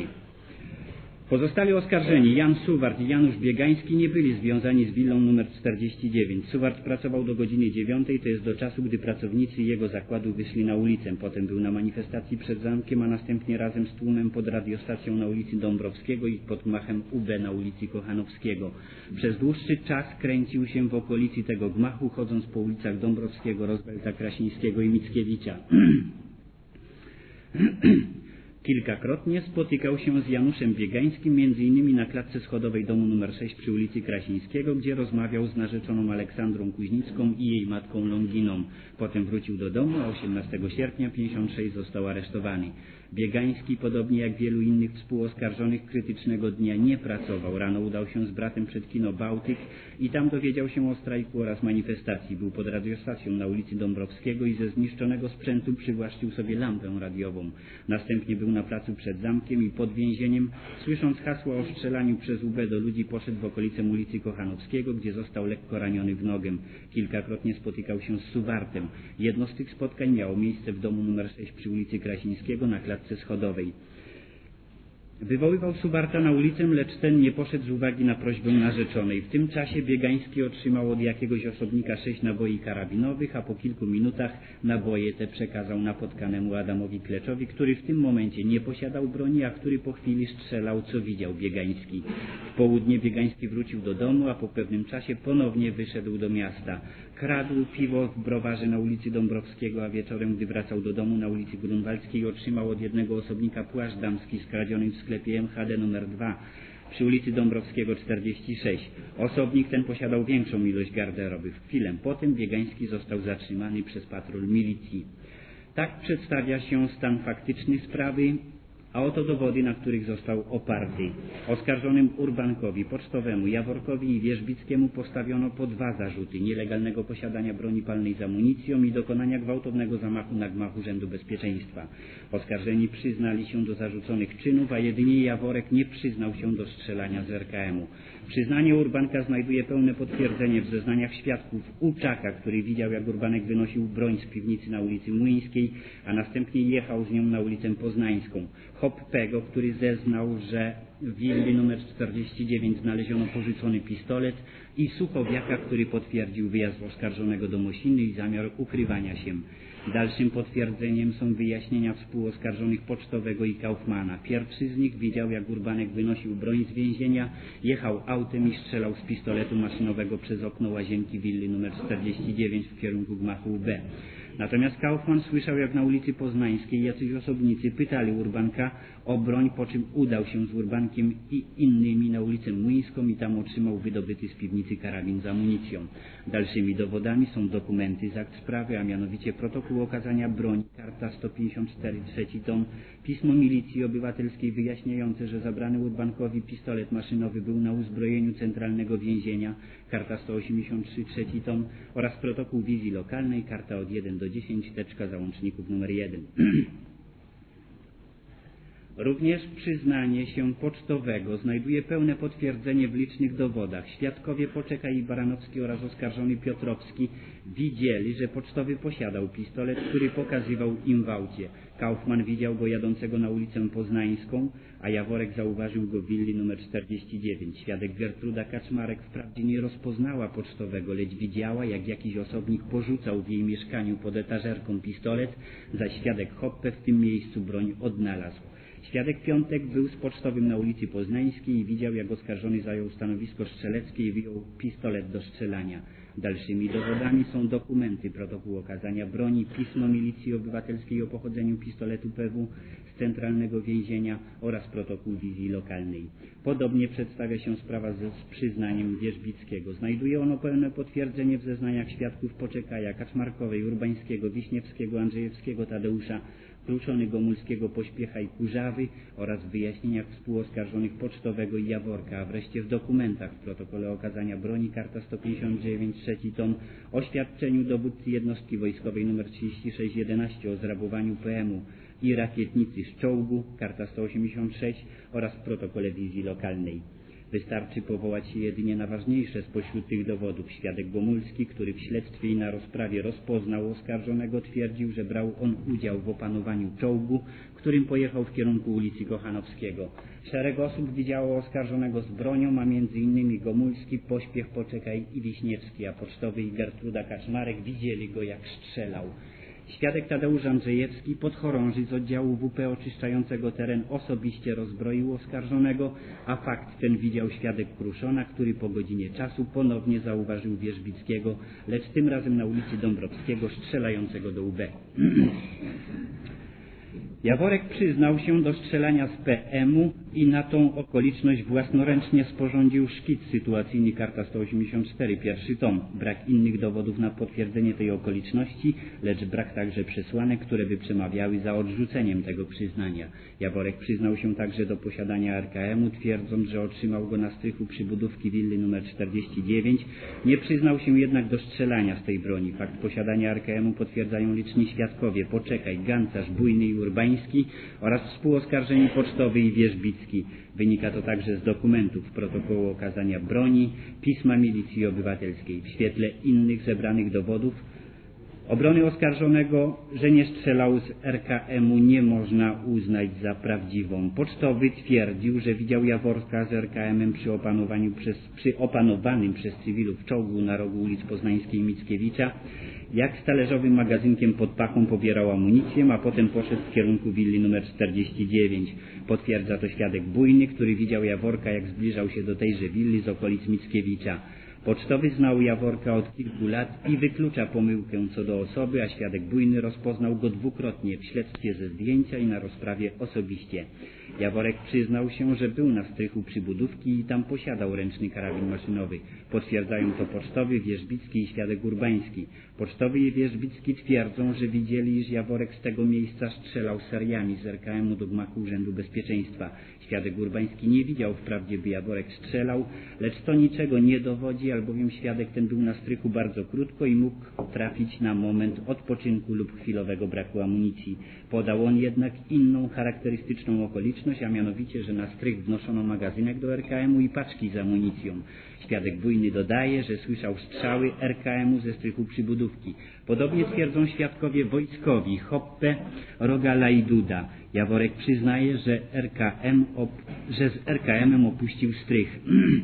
Pozostali oskarżeni Jan Suwart i Janusz Biegański nie byli związani z willą nr czterdzieści dziewięć. Suwart pracował do godziny dziewiątej, to jest do czasu, gdy pracownicy jego zakładu wyszli na ulicę. Potem był na manifestacji przed zamkiem, a następnie razem z tłumem pod radiostacją na ulicy Dąbrowskiego i pod gmachem U B na ulicy Kochanowskiego. Przez dłuższy czas kręcił się w okolicy tego gmachu, chodząc po ulicach Dąbrowskiego, Roosevelta, Krasińskiego i Mickiewicza. Kilkakrotnie spotykał się z Januszem Biegańskim, między innymi na klatce schodowej domu numer sześć przy ulicy Krasińskiego, gdzie rozmawiał z narzeczoną Aleksandrą Kuźnicką i jej matką Longiną. Potem wrócił do domu, a osiemnastego sierpnia pięćdziesiąt sześć został aresztowany. Biegański, podobnie jak wielu innych współoskarżonych, krytycznego dnia nie pracował. Rano udał się z bratem przed kino Bałtyk i tam dowiedział się o strajku oraz manifestacji. Był pod radiostacją na ulicy Dąbrowskiego i ze zniszczonego sprzętu przywłaszczył sobie lampę radiową. Następnie był na placu przed zamkiem i pod więzieniem, słysząc hasła o strzelaniu przez U B do ludzi, poszedł w okolicę ulicy Kochanowskiego, gdzie został lekko raniony w nogę. Kilkakrotnie spotykał się z Suwartem. Jedno z tych spotkań miało miejsce w domu numer sześć przy ulicy Krasińskiego na klatce schodowej. Wywoływał Subarta na ulicę, lecz ten nie poszedł z uwagi na prośbę narzeczonej. W tym czasie Biegański otrzymał od jakiegoś osobnika sześć naboi karabinowych, a po kilku minutach naboje te przekazał napotkanemu Adamowi Kleczowi, który w tym momencie nie posiadał broni, a który po chwili strzelał, co widział Biegański. W południe Biegański wrócił do domu, a po pewnym czasie ponownie wyszedł do miasta. Kradł piwo w browarze na ulicy Dąbrowskiego, a wieczorem, gdy wracał do domu na ulicy Grunwaldzkiej, otrzymał od jednego osobnika płaszcz damski skradziony w sklepie M H D numer dwa przy ulicy Dąbrowskiego czterdzieści sześć. Osobnik ten posiadał większą ilość garderoby. Chwilę potem Biegański został zatrzymany przez patrol milicji. Tak przedstawia się stan faktyczny sprawy, a oto dowody, na których został oparty. Oskarżonym Urbankowi, Pocztowemu, Jaworkowi i Wierzbickiemu postawiono po dwa zarzuty: nielegalnego posiadania broni palnej z amunicją i dokonania gwałtownego zamachu na gmach Urzędu Bezpieczeństwa. Oskarżeni przyznali się do zarzuconych czynów, a jedynie Jaworek nie przyznał się do strzelania z R K M-u. Przyznanie Urbanka znajduje pełne potwierdzenie w zeznaniach świadków Uczaka, który widział, jak Urbanek wynosił broń z piwnicy na ulicy Młyńskiej, a następnie jechał z nią na ulicę Poznańską. Hoppego, który zeznał, że w willi numer czterdzieści dziewięć znaleziono porzucony pistolet, i Suchowiaka, który potwierdził wyjazd oskarżonego do Mosiny i zamiar ukrywania się. Dalszym potwierdzeniem są wyjaśnienia współoskarżonych Pocztowego i Kaufmana. Pierwszy z nich widział, jak Urbanek wynosił broń z więzienia, jechał autem i strzelał z pistoletu maszynowego przez okno łazienki willi numer czterdzieści dziewięć w kierunku gmachu B. Natomiast Kaufman słyszał, jak na ulicy Poznańskiej jacyś osobnicy pytali Urbanka o broń, po czym udał się z Urbankiem i innymi na ulicę Młyńską i tam otrzymał wydobyty z piwnicy karabin z amunicją. Dalszymi dowodami są dokumenty z akt sprawy, a mianowicie protokół okazania broni, karta sto pięćdziesiąt cztery, trzeci tom, pismo milicji obywatelskiej wyjaśniające, że zabrany Urbankowi pistolet maszynowy był na uzbrojeniu centralnego więzienia, karta sto osiemdziesiąt trzy, trzeci tom, oraz protokół wizji lokalnej, karta od jeden do dziesięć, teczka załączników numer jeden. Również przyznanie się Pocztowego znajduje pełne potwierdzenie w licznych dowodach. Świadkowie Poczekaj i Baranowski oraz oskarżony Piotrowski widzieli, że Pocztowy posiadał pistolet, który pokazywał im w aucie. Kaufman widział go jadącego na ulicę Poznańską, a Jaworek zauważył go w willi numer czterdzieści dziewięć. Świadek Gertruda Kaczmarek wprawdzie nie rozpoznała Pocztowego, lecz widziała, jak jakiś osobnik porzucał w jej mieszkaniu pod etażerką pistolet, zaś świadek Hoppe w tym miejscu broń odnalazł. Świadek Piątek był z Pocztowym na ulicy Poznańskiej i widział, jak oskarżony zajął stanowisko strzeleckie i wyjął pistolet do strzelania. Dalszymi dowodami są dokumenty, protokół okazania broni, pismo milicji obywatelskiej o pochodzeniu pistoletu P W z centralnego więzienia oraz protokół wizji lokalnej. Podobnie przedstawia się sprawa ze, z przyznaniem Wierzbickiego. Znajduje ono pełne potwierdzenie w zeznaniach świadków Poczekaja, Kaczmarkowej, Urbańskiego, Wiśniewskiego, Andrzejewskiego, Tadeusza, Kruszony, Gomulskiego, Pośpiecha i Kurzawy oraz w wyjaśnieniach współoskarżonych Pocztowego i Jaworka, a wreszcie w dokumentach w protokole okazania broni, karta sto pięćdziesiąt dziewięć, trzeci tom, oświadczeniu dowódcy jednostki wojskowej nr trzydzieści sześć jedenaście o zrabowaniu P M u i rakietnicy z czołgu, karta sto osiemdziesiąt sześć oraz w protokole wizji lokalnej. Wystarczy powołać się jedynie na ważniejsze spośród tych dowodów. Świadek Gomulski, który w śledztwie i na rozprawie rozpoznał oskarżonego, twierdził, że brał on udział w opanowaniu czołgu, którym pojechał w kierunku ulicy Kochanowskiego. Szereg osób widziało oskarżonego z bronią, a między innymi Gomulski, Pośpiech, Poczekaj i Wiśniewski, a Pocztowy i Gertruda Kaczmarek widzieli go, jak strzelał. Świadek Tadeusz Andrzejewski, podchorąży z oddziału W P oczyszczającego teren, osobiście rozbroił oskarżonego, a fakt ten widział świadek Kruszona, który po godzinie czasu ponownie zauważył Wierzbickiego, lecz tym razem na ulicy Dąbrowskiego, strzelającego do U B. Jaworek przyznał się do strzelania z P M u i na tą okoliczność własnoręcznie sporządził szkic sytuacyjny, karta sto osiemdziesiąt cztery, pierwszy tom. Brak innych dowodów na potwierdzenie tej okoliczności, lecz brak także przesłanek, które by przemawiały za odrzuceniem tego przyznania. Jaworek przyznał się także do posiadania R K M u, twierdząc, że otrzymał go na strychu przybudówki willi nr czterdzieści dziewięć. Nie przyznał się jednak do strzelania z tej broni. Fakt posiadania R K M u potwierdzają liczni świadkowie Poczekaj, Gancarz, Bujny i Urbański oraz współoskarżeni Pocztowy i Wierzbicki. Wynika to także z dokumentów protokołu okazania broni, pisma milicji obywatelskiej. W świetle innych zebranych dowodów Obrony oskarżonego, że nie strzelał z R K M-u, nie można uznać za prawdziwą. Pocztowy twierdził, że widział Jaworka z R K M-em przy, opanowaniu przez, przy opanowanym przez cywilów czołgu na rogu ulic Poznańskiej i Mickiewicza, jak z talerzowym magazynkiem pod pachą pobierał amunicję, a potem poszedł w kierunku willi numer czterdzieści dziewięć. Potwierdza to świadek bujny, który widział Jaworka, jak zbliżał się do tejże willi z okolic Mickiewicza. Pocztowy znał Jaworka od kilku lat i wyklucza pomyłkę co do osoby, a świadek bujny rozpoznał go dwukrotnie w śledztwie ze zdjęcia i na rozprawie osobiście. Jaworek przyznał się, że był na strychu przybudówki i tam posiadał ręczny karabin maszynowy. Potwierdzają to Pocztowy, Wierzbicki i świadek Urbański. Pocztowy i Wierzbicki twierdzą, że widzieli, iż Jaworek z tego miejsca strzelał seriami z R K M-u do gmachu Urzędu Bezpieczeństwa. Świadek Urbański nie widział wprawdzie, by Jaworek strzelał, lecz to niczego nie dowodzi, albowiem świadek ten był na strychu bardzo krótko i mógł trafić na moment odpoczynku lub chwilowego braku amunicji. Podał on jednak inną charakterystyczną okoliczność, a mianowicie, że na strych wnoszono magazynek do R K M-u i paczki z amunicją. Świadek bujny dodaje, że słyszał strzały R K M-u ze strychu przybudówki. Podobnie twierdzą świadkowie wojskowi Hoppe, Rogala i Duda. Jaworek przyznaje, że, R K M op- że z R K M-em opuścił strych.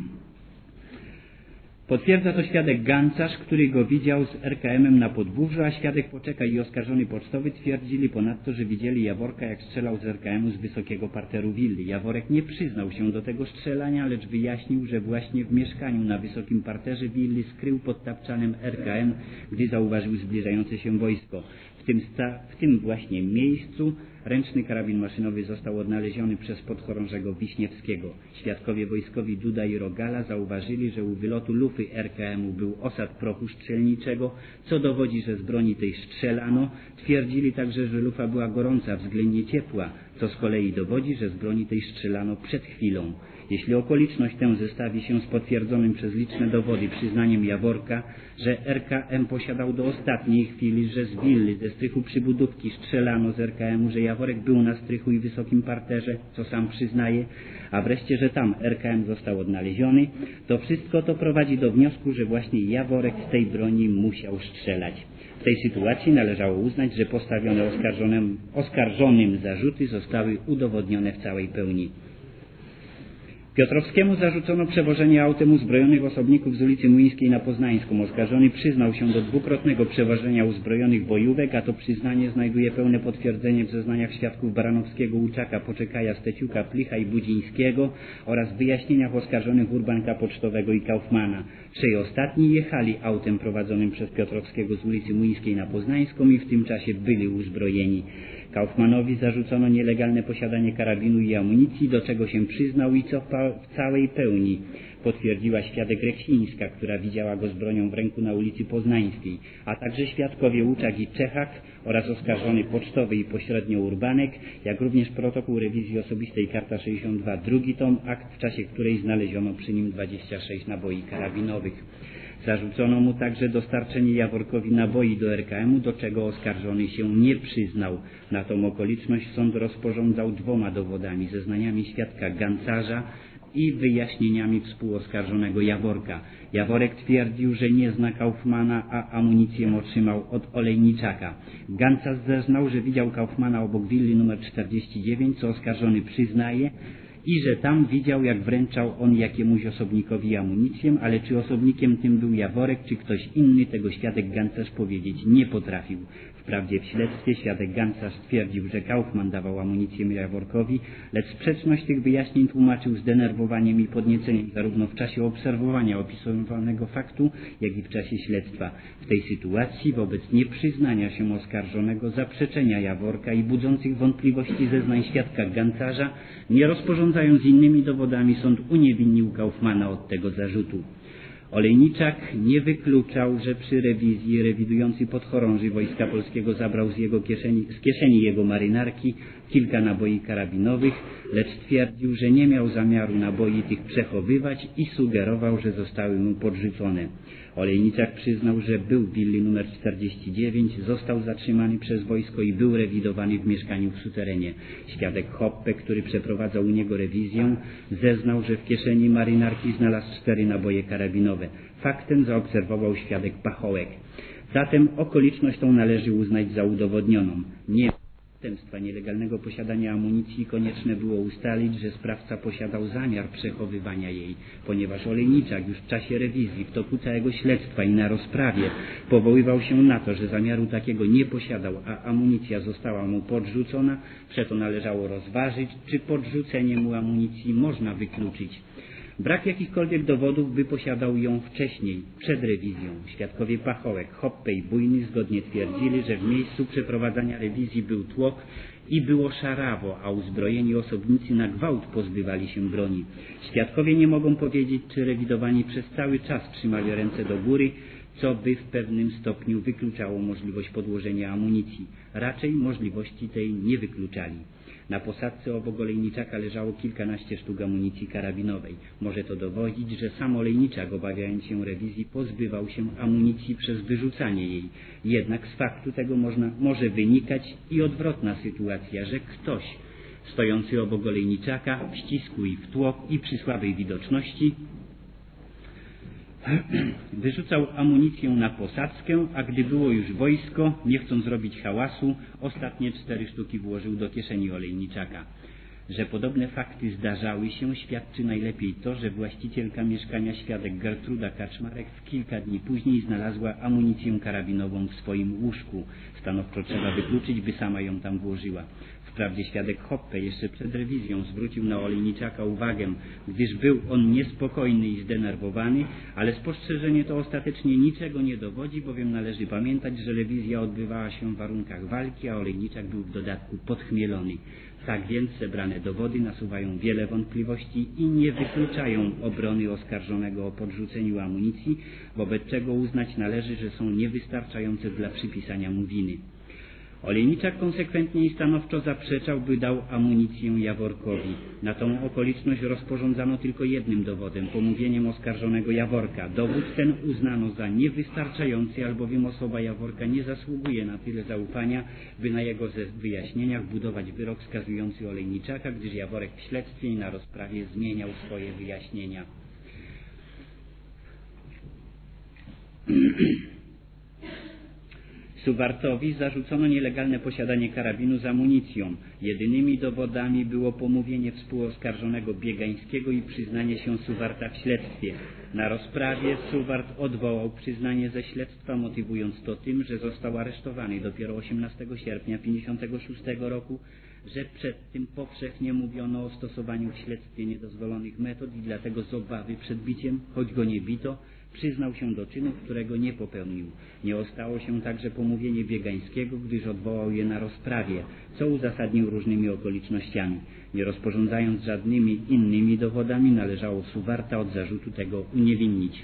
Potwierdza to świadek Gancarz, który go widział z R K M-em na podwórzu, a świadek Poczekaj i oskarżony Pocztowy twierdzili ponadto, że widzieli Jaworka, jak strzelał z R K M-u z wysokiego parteru willi. Jaworek nie przyznał się do tego strzelania, lecz wyjaśnił, że właśnie w mieszkaniu na wysokim parterze willi skrył pod tapczanem R K M, gdy zauważył zbliżające się wojsko. W tym, w tym właśnie miejscu ręczny karabin maszynowy został odnaleziony przez podchorążego Wiśniewskiego. Świadkowie wojskowi Duda i Rogala zauważyli, że u wylotu lufy R K M-u był osad prochu strzelniczego, co dowodzi, że z broni tej strzelano. Twierdzili także, że lufa była gorąca, względnie ciepła, co z kolei dowodzi, że z broni tej strzelano przed chwilą. Jeśli okoliczność tę zestawi się z potwierdzonym przez liczne dowody przyznaniem Jaworka, że R K M posiadał do ostatniej chwili, że z willi, ze strychu przybudówki strzelano z R K M-u, że Jaworek był na strychu i wysokim parterze, co sam przyznaje, a wreszcie, że tam R K M został odnaleziony, to wszystko to prowadzi do wniosku, że właśnie Jaworek z tej broni musiał strzelać. W tej sytuacji należało uznać, że postawione oskarżonym, oskarżonym zarzuty zostały udowodnione w całej pełni. Piotrowskiemu zarzucono przewożenie autem uzbrojonych osobników z ulicy Młyńskiej na Poznańską. Oskarżony przyznał się do dwukrotnego przewożenia uzbrojonych bojówek, a to przyznanie znajduje pełne potwierdzenie w zeznaniach świadków Baranowskiego, Łuczaka, Poczekaja, Steciuka, Plicha i Budzińskiego oraz w wyjaśnieniach oskarżonych Urbanka, Pocztowego i Kaufmana. Trzej ostatni jechali autem prowadzonym przez Piotrowskiego z ulicy Młyńskiej na Poznańską i w tym czasie byli uzbrojeni. Kaufmanowi zarzucono nielegalne posiadanie karabinu i amunicji, do czego się przyznał i co w całej pełni potwierdziła świadek Reksińska, która widziała go z bronią w ręku na ulicy Poznańskiej, a także świadkowie Łuczak i Czechak oraz oskarżony Pocztowy i pośrednio Urbanek, jak również protokół rewizji osobistej karta sześćdziesiąt dwa, drugi tom, akt, w czasie której znaleziono przy nim dwadzieścia sześć naboi karabinowych. Zarzucono mu także dostarczenie Jaworkowi naboi do R K M-u, do czego oskarżony się nie przyznał. Na tą okoliczność sąd rozporządzał dwoma dowodami, zeznaniami świadka Gancarza i wyjaśnieniami współoskarżonego Jaworka. Jaworek twierdził, że nie zna Kaufmana, a amunicję otrzymał od Olejniczaka. Gancarz zeznał, że widział Kaufmana obok willi numer czterdzieści dziewięć, co oskarżony przyznaje, i że tam widział, jak wręczał on jakiemuś osobnikowi amunicję, ale czy osobnikiem tym był Jaworek, czy ktoś inny, tego świadek Gancarz powiedzieć nie potrafił. Wprawdzie w śledztwie świadek Gancarz twierdził, że Kaufman dawał amunicję Jaworkowi, lecz sprzeczność tych wyjaśnień tłumaczył zdenerwowaniem i podnieceniem zarówno w czasie obserwowania opisywanego faktu, jak i w czasie śledztwa. W tej sytuacji wobec nieprzyznania się oskarżonego, zaprzeczenia Jaworka i budzących wątpliwości zeznań świadka Gancarza, nie rozporządzając innymi dowodami, sąd uniewinnił Kaufmana od tego zarzutu. Olejniczak nie wykluczał, że przy rewizji rewidujący podchorąży Wojska Polskiego zabrał z jego kieszeni, z kieszeni jego marynarki kilka naboi karabinowych, lecz twierdził, że nie miał zamiaru naboi tych przechowywać i sugerował, że zostały mu podrzucone. Olejniczak przyznał, że był w willi numer czterdzieści dziewięć, został zatrzymany przez wojsko i był rewidowany w mieszkaniu w suterenie. Świadek Hoppe, który przeprowadzał u niego rewizję, zeznał, że w kieszeni marynarki znalazł cztery naboje karabinowe. Fakt ten zaobserwował świadek Pachołek. Zatem okoliczność tą należy uznać za udowodnioną. Nie przestępstwa nielegalnego posiadania amunicji konieczne było ustalić, że sprawca posiadał zamiar przechowywania jej, ponieważ Olejniczak już w czasie rewizji, w toku całego śledztwa i na rozprawie powoływał się na to, że zamiaru takiego nie posiadał, a amunicja została mu podrzucona, przeto należało rozważyć, czy podrzucenie mu amunicji można wykluczyć. Brak jakichkolwiek dowodów, by posiadał ją wcześniej, przed rewizją. Świadkowie Pachołek, Hoppe i Bujny zgodnie twierdzili, że w miejscu przeprowadzania rewizji był tłok i było szarawo, a uzbrojeni osobnicy na gwałt pozbywali się broni. Świadkowie nie mogą powiedzieć, czy rewidowani przez cały czas trzymali ręce do góry, co by w pewnym stopniu wykluczało możliwość podłożenia amunicji. Raczej możliwości tej nie wykluczali. Na posadzce obok Olejniczaka leżało kilkanaście sztuk amunicji karabinowej. Może to dowodzić, że sam Olejniczak, obawiając się rewizji, pozbywał się amunicji przez wyrzucanie jej. Jednak z faktu tego można, może wynikać i odwrotna sytuacja, że ktoś stojący obok Olejniczaka w ścisku i w tłok i przy słabej widoczności wyrzucał amunicję na posadzkę, a gdy było już wojsko, nie chcąc zrobić hałasu, ostatnie cztery sztuki włożył do kieszeni Olejniczaka. Że podobne fakty zdarzały się, świadczy najlepiej to, że właścicielka mieszkania świadek Gertruda Kaczmarek w kilka dni później znalazła amunicję karabinową w swoim łóżku. Stanowczo trzeba wykluczyć, by sama ją tam włożyła. Wprawdzie świadek Hoppe jeszcze przed rewizją zwrócił na Olejniczaka uwagę, gdyż był on niespokojny i zdenerwowany, ale spostrzeżenie to ostatecznie niczego nie dowodzi, bowiem należy pamiętać, że rewizja odbywała się w warunkach walki, a Olejniczak był w dodatku podchmielony. Tak więc zebrane dowody nasuwają wiele wątpliwości i nie wykluczają obrony oskarżonego o podrzuceniu amunicji, wobec czego uznać należy, że są niewystarczające dla przypisania mu winy. Olejniczak konsekwentnie i stanowczo zaprzeczał, by dał amunicję Jaworkowi. Na tą okoliczność rozporządzano tylko jednym dowodem, pomówieniem oskarżonego Jaworka. Dowód ten uznano za niewystarczający, albowiem osoba Jaworka nie zasługuje na tyle zaufania, by na jego wyjaśnieniach budować wyrok skazujący Olejniczaka, gdyż Jaworek w śledztwie i na rozprawie zmieniał swoje wyjaśnienia. Suwartowi zarzucono nielegalne posiadanie karabinu z amunicją. Jedynymi dowodami było pomówienie współoskarżonego Biegańskiego i przyznanie się Suwarta w śledztwie. Na rozprawie Suwart odwołał przyznanie ze śledztwa, motywując to tym, że został aresztowany dopiero osiemnastego sierpnia tysiąc dziewięćset pięćdziesiątego szóstego roku, że przed tym powszechnie mówiono o stosowaniu w śledztwie niedozwolonych metod i dlatego z obawy przed biciem, choć go nie bito, przyznał się do czynu, którego nie popełnił. Nie ostało się także pomówienie Biegańskiego, gdyż odwołał je na rozprawie, co uzasadnił różnymi okolicznościami. Nie rozporządzając żadnymi innymi dowodami, należało Suwarta od zarzutu tego uniewinnić.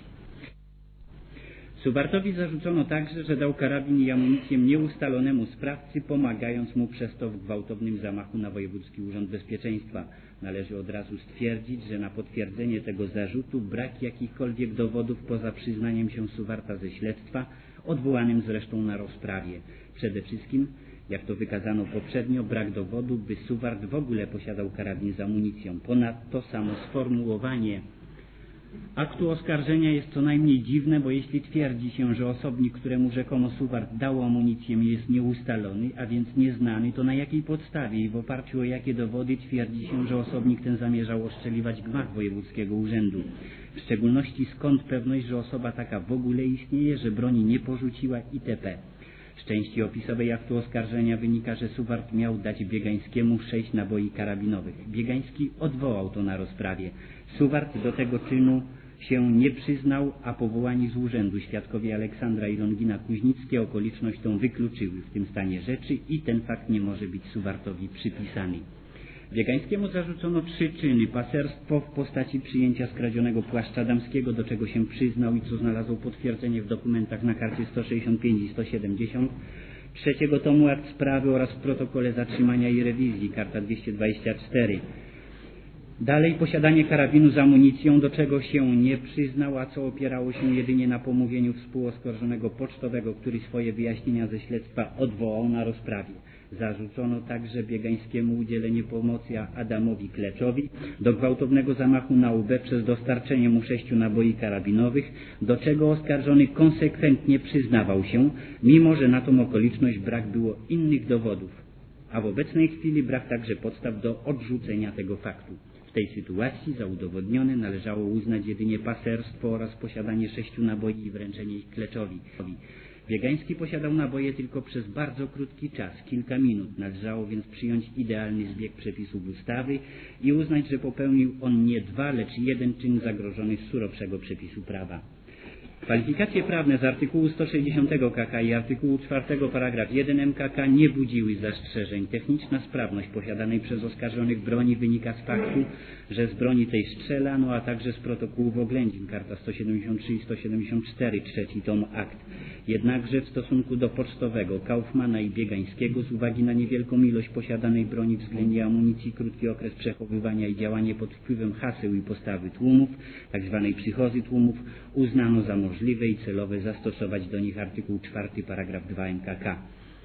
Suwartowi zarzucono także, że dał karabin i amunicję nieustalonemu sprawcy, pomagając mu przez to w gwałtownym zamachu na Wojewódzki Urząd Bezpieczeństwa. Należy od razu stwierdzić, że na potwierdzenie tego zarzutu brak jakichkolwiek dowodów poza przyznaniem się Suwarta ze śledztwa, odwołanym zresztą na rozprawie. Przede wszystkim, jak to wykazano poprzednio, brak dowodu, by Suwart w ogóle posiadał karabin z amunicją. Ponadto samo sformułowanie aktu oskarżenia jest co najmniej dziwne, bo jeśli twierdzi się, że osobnik, któremu rzekomo Suwart dał amunicję, jest nieustalony, a więc nieznany, to na jakiej podstawie i w oparciu o jakie dowody twierdzi się, że osobnik ten zamierzał oszczeliwać gmach wojewódzkiego urzędu? W szczególności skąd pewność, że osoba taka w ogóle istnieje, że broni nie porzuciła itp. Z części opisowej aktu oskarżenia wynika, że Suwart miał dać Biegańskiemu sześć naboi karabinowych. Biegański odwołał to na rozprawie. Suwart do tego czynu się nie przyznał, a powołani z urzędu świadkowie Aleksandra i Longina Kuźnickie okoliczność tą wykluczyły w tym stanie rzeczy i ten fakt nie może być Suwartowi przypisany. Biegańskiemu zarzucono trzy czyny: paserstwo w postaci przyjęcia skradzionego płaszcza damskiego, do czego się przyznał i co znalazło potwierdzenie w dokumentach na karcie sto sześćdziesiąt pięć i sto siedemdziesiąt, trzeciego tomu akt sprawy oraz w protokole zatrzymania i rewizji, karta dwieście dwadzieścia cztery. Dalej posiadanie karabinu z amunicją, do czego się nie przyznał, a co opierało się jedynie na pomówieniu współoskarżonego pocztowego, który swoje wyjaśnienia ze śledztwa odwołał na rozprawie. Zarzucono także Biegańskiemu udzielenie pomocy Adamowi Kleczowi do gwałtownego zamachu na U B przez dostarczenie mu sześciu naboi karabinowych, do czego oskarżony konsekwentnie przyznawał się, mimo że na tą okoliczność brak było innych dowodów, a w obecnej chwili brak także podstaw do odrzucenia tego faktu. W tej sytuacji za udowodnione należało uznać jedynie paserstwo oraz posiadanie sześciu naboi i wręczenie ich Kleczowi. Biegański posiadał naboje tylko przez bardzo krótki czas, kilka minut. Należało więc przyjąć idealny zbieg przepisów ustawy i uznać, że popełnił on nie dwa, lecz jeden czyn zagrożony z surowszego przepisu prawa. Kwalifikacje prawne z artykułu sto sześćdziesiątego K K i artykułu czwartego paragraf jeden M K K nie budziły zastrzeżeń. Techniczna sprawność posiadanej przez oskarżonych broni wynika z faktu, że z broni tej strzelano, a także z protokołów oględzin, karta sto siedemdziesiąt trzy i sto siedemdziesiąt cztery, trzeci tom akt. Jednakże w stosunku do pocztowego, Kaufmana i Biegańskiego z uwagi na niewielką ilość posiadanej broni względnie amunicji, krótki okres przechowywania i działanie pod wpływem haseł i postawy tłumów, tzw. psychozy tłumów, uznano za możliwe i celowe zastosować do nich artykuł czwarty paragraf dwa M K K.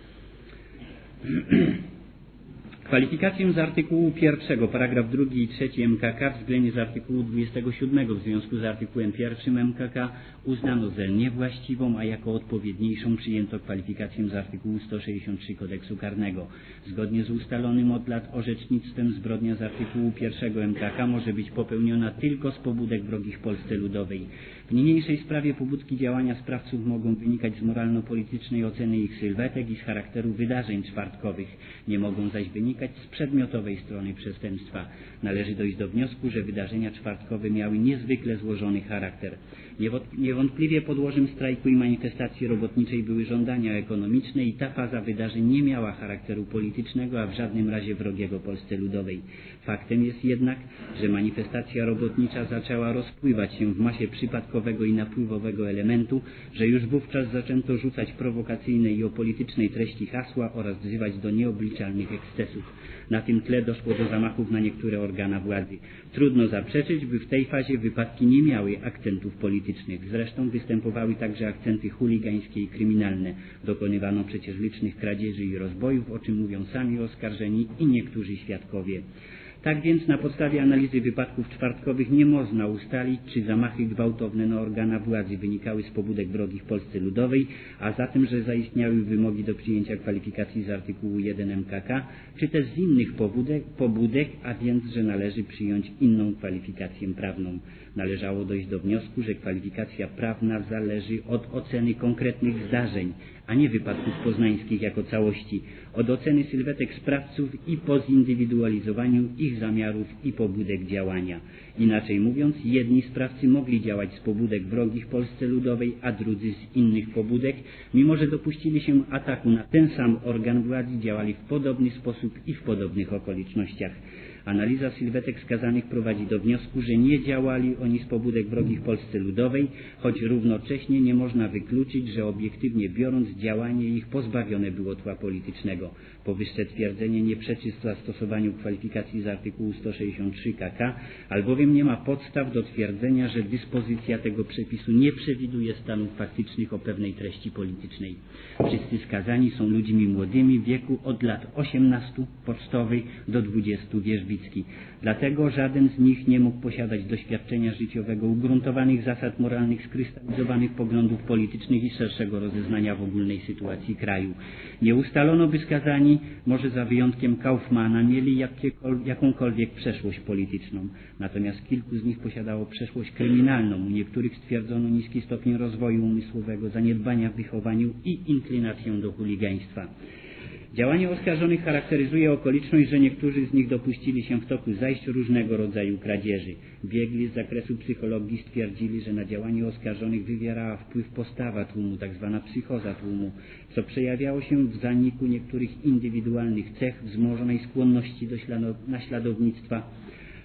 Kwalifikację z artykułu pierwszego, paragraf drugi i trzeci M K K względnie z artykułu dwudziestego siódmego w związku z artykułem pierwszym M K K uznano za niewłaściwą, a jako odpowiedniejszą przyjęto kwalifikację z artykułu sto sześćdziesiąt trzy Kodeksu Karnego. Zgodnie z ustalonym od lat orzecznictwem zbrodnia z artykułu pierwszego M K K może być popełniona tylko z pobudek wrogich Polsce Ludowej. W niniejszej sprawie pobudki działania sprawców mogą wynikać z moralno-politycznej oceny ich sylwetek i z charakteru wydarzeń czwartkowych. Nie mogą zaś wynikać z przedmiotowej strony przestępstwa. Należy dojść do wniosku, że wydarzenia czwartkowe miały niezwykle złożony charakter. Niewątpliwie podłożem strajku i manifestacji robotniczej były żądania ekonomiczne i ta faza wydarzeń nie miała charakteru politycznego, a w żadnym razie wrogiego Polsce Ludowej. Faktem jest jednak, że manifestacja robotnicza zaczęła rozpływać się w masie przypadkowego i napływowego elementu, że już wówczas zaczęto rzucać prowokacyjne i o politycznej treści hasła oraz wzywać do nieobliczalnych ekscesów. Na tym tle doszło do zamachów na niektóre organa władzy. Trudno zaprzeczyć, by w tej fazie wypadki nie miały akcentów politycznych. Zresztą występowały także akcenty chuligańskie i kryminalne. Dokonywano przecież licznych kradzieży i rozbojów, o czym mówią sami oskarżeni i niektórzy świadkowie. Tak więc na podstawie analizy wypadków czwartkowych nie można ustalić, czy zamachy gwałtowne na organa władzy wynikały z pobudek wrogich Polsce Ludowej, a zatem, że zaistniały wymogi do przyjęcia kwalifikacji z artykułu jeden M K K, czy też z innych pobudek, pobudek, a więc, że należy przyjąć inną kwalifikację prawną. Należało dojść do wniosku, że kwalifikacja prawna zależy od oceny konkretnych zdarzeń, a nie wypadków poznańskich jako całości, od oceny sylwetek sprawców i po zindywidualizowaniu ich zamiarów i pobudek działania. Inaczej mówiąc, jedni sprawcy mogli działać z pobudek wrogich Polsce Ludowej, a drudzy z innych pobudek, mimo że dopuścili się ataku na ten sam organ władzy, działali w podobny sposób i w podobnych okolicznościach. Analiza sylwetek skazanych prowadzi do wniosku, że nie działali oni z pobudek wrogich Polsce Ludowej, choć równocześnie nie można wykluczyć, że obiektywnie biorąc działanie ich pozbawione było tła politycznego. Powyższe twierdzenie nie przeczy zastosowaniu kwalifikacji z artykułu sto sześćdziesiąt trzy K K, albowiem nie ma podstaw do twierdzenia, że dyspozycja tego przepisu nie przewiduje stanów faktycznych o pewnej treści politycznej. Wszyscy skazani są ludźmi młodymi w wieku od lat osiemnastu pocztowej do dwudziestu wierzbicki. Dlatego żaden z nich nie mógł posiadać doświadczenia życiowego, ugruntowanych zasad moralnych, skrystalizowanych poglądów politycznych i szerszego rozeznania w ogólnej sytuacji kraju. Nie ustalono, by skazani, może za wyjątkiem Kaufmana, mieli jakąkolwiek przeszłość polityczną. Natomiast kilku z nich posiadało przeszłość kryminalną. U niektórych stwierdzono niski stopień rozwoju umysłowego, zaniedbania w wychowaniu i inklinację do chuligaństwa. Działanie oskarżonych charakteryzuje okoliczność, że niektórzy z nich dopuścili się w toku zajść różnego rodzaju kradzieży. Biegli z zakresu psychologii stwierdzili, że na działanie oskarżonych wywierała wpływ postawa tłumu, tzw. psychoza tłumu, co przejawiało się w zaniku niektórych indywidualnych cech, wzmożonej skłonności do naśladownictwa.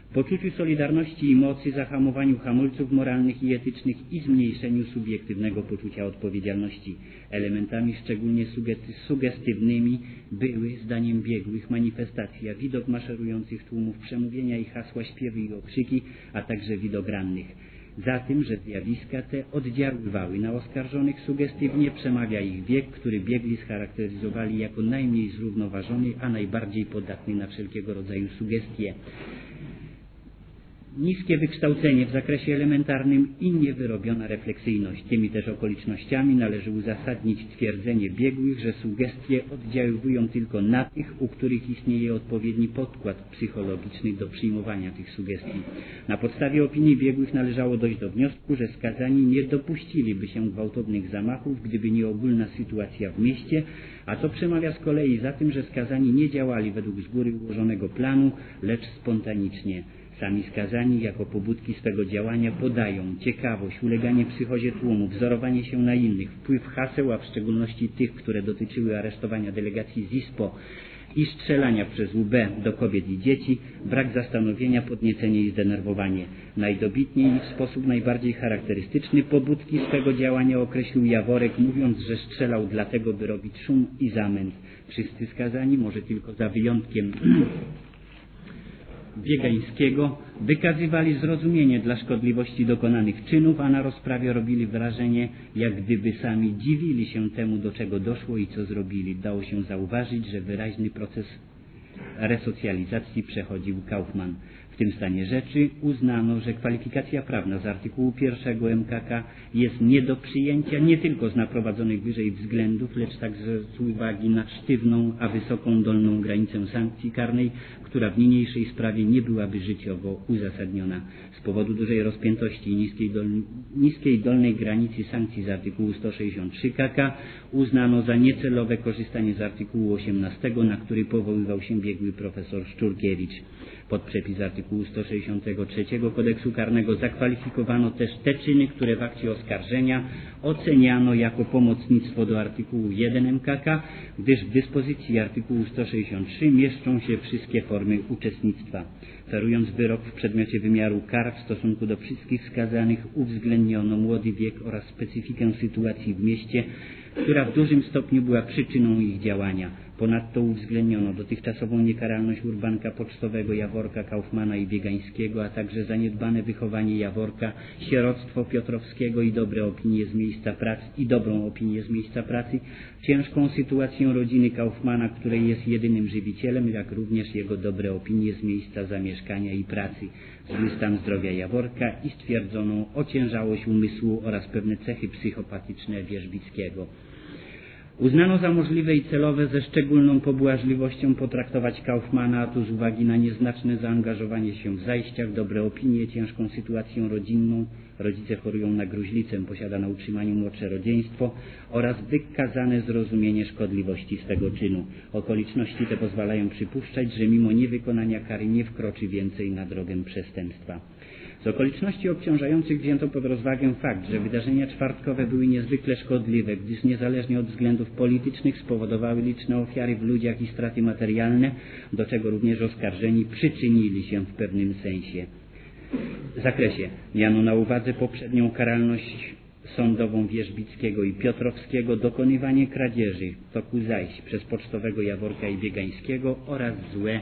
poczuciu solidarności i mocy, zahamowaniu hamulców moralnych i etycznych i zmniejszeniu subiektywnego poczucia odpowiedzialności. Elementami szczególnie sugestywnymi były, zdaniem biegłych, manifestacja, widok maszerujących tłumów, przemówienia i hasła, śpiewy i okrzyki, a także widok rannych. Za tym, że zjawiska te oddziaływały na oskarżonych sugestywnie, przemawia ich wiek, który biegli scharakteryzowali jako najmniej zrównoważony, a najbardziej podatny na wszelkiego rodzaju sugestie. Niskie wykształcenie w zakresie elementarnym i niewyrobiona refleksyjność. Tymi też okolicznościami należy uzasadnić twierdzenie biegłych, że sugestie oddziaływują tylko na tych, u których istnieje odpowiedni podkład psychologiczny do przyjmowania tych sugestii. Na podstawie opinii biegłych należało dojść do wniosku, że skazani nie dopuściliby się gwałtownych zamachów, gdyby nie ogólna sytuacja w mieście, a to przemawia z kolei za tym, że skazani nie działali według z góry ułożonego planu, lecz spontanicznie. Sami skazani jako pobudki swego działania podają ciekawość, uleganie psychozie tłumu, wzorowanie się na innych, wpływ haseł, a w szczególności tych, które dotyczyły aresztowania delegacji Z I S P O i strzelania przez U B do kobiet i dzieci, brak zastanowienia, podniecenie i zdenerwowanie. Najdobitniej i w sposób najbardziej charakterystyczny pobudki swego działania określił Jaworek, mówiąc, że strzelał dlatego, by robić szum i zamęt. Wszyscy skazani, może tylko za wyjątkiem Biegańskiego, wykazywali zrozumienie dla szkodliwości dokonanych czynów, a na rozprawie robili wrażenie, jak gdyby sami dziwili się temu, do czego doszło i co zrobili. Dało się zauważyć, że wyraźny proces resocjalizacji przechodził Kaufmann. W tym stanie rzeczy uznano, że kwalifikacja prawna z artykułu pierwszego M K K jest nie do przyjęcia nie tylko z naprowadzonych wyżej względów, lecz także z uwagi na sztywną, a wysoką dolną granicę sankcji karnej, która w niniejszej sprawie nie byłaby życiowo uzasadniona. Z powodu dużej rozpiętości i niskiej, dol, niskiej dolnej granicy sankcji z artykułu sto sześćdziesiąt trzy K K uznano za niecelowe korzystanie z artykułu osiemnastego, na który powoływał się biegły profesor Szczurkiewicz. Pod przepis artykułu sto sześćdziesiątego trzeciego Kodeksu Karnego zakwalifikowano też te czyny, które w akcie oskarżenia oceniano jako pomocnictwo do artykułu jeden M K K, gdyż w dyspozycji artykułu sto sześćdziesiąt trzy mieszczą się wszystkie formy uczestnictwa. Ferując wyrok w przedmiocie wymiaru kar w stosunku do wszystkich skazanych uwzględniono młody wiek oraz specyfikę sytuacji w mieście, która w dużym stopniu była przyczyną ich działania. Ponadto uwzględniono dotychczasową niekaralność Urbanka Pocztowego, Jaworka, Kaufmana i Biegańskiego, a także zaniedbane wychowanie Jaworka, sieroctwo Piotrowskiego i dobre opinie z miejsca pracy i dobrą opinię z miejsca pracy, ciężką sytuację rodziny Kaufmana, której jest jedynym żywicielem, jak również jego dobre opinie z miejsca zamieszkania i pracy, zły stan zdrowia Jaworka i stwierdzoną ociężałość umysłu oraz pewne cechy psychopatyczne Wierzbickiego. Uznano za możliwe i celowe ze szczególną pobłażliwością potraktować Kaufmana, a tu z uwagi na nieznaczne zaangażowanie się w zajściach, dobre opinie, ciężką sytuację rodzinną, rodzice chorują na gruźlicę, posiada na utrzymaniu młodsze rodzeństwo oraz wykazane zrozumienie szkodliwości swego czynu. Okoliczności te pozwalają przypuszczać, że mimo niewykonania kary nie wkroczy więcej na drogę przestępstwa. Z okoliczności obciążających wzięto pod rozwagę fakt, że wydarzenia czwartkowe były niezwykle szkodliwe, gdyż niezależnie od względów politycznych spowodowały liczne ofiary w ludziach i straty materialne, do czego również oskarżeni przyczynili się w pewnym sensie. W zakresie miano na uwadze poprzednią karalność sądową Wierzbickiego i Piotrowskiego, dokonywanie kradzieży w toku zajść przez Pocztowego, Jaworka i Biegańskiego oraz złe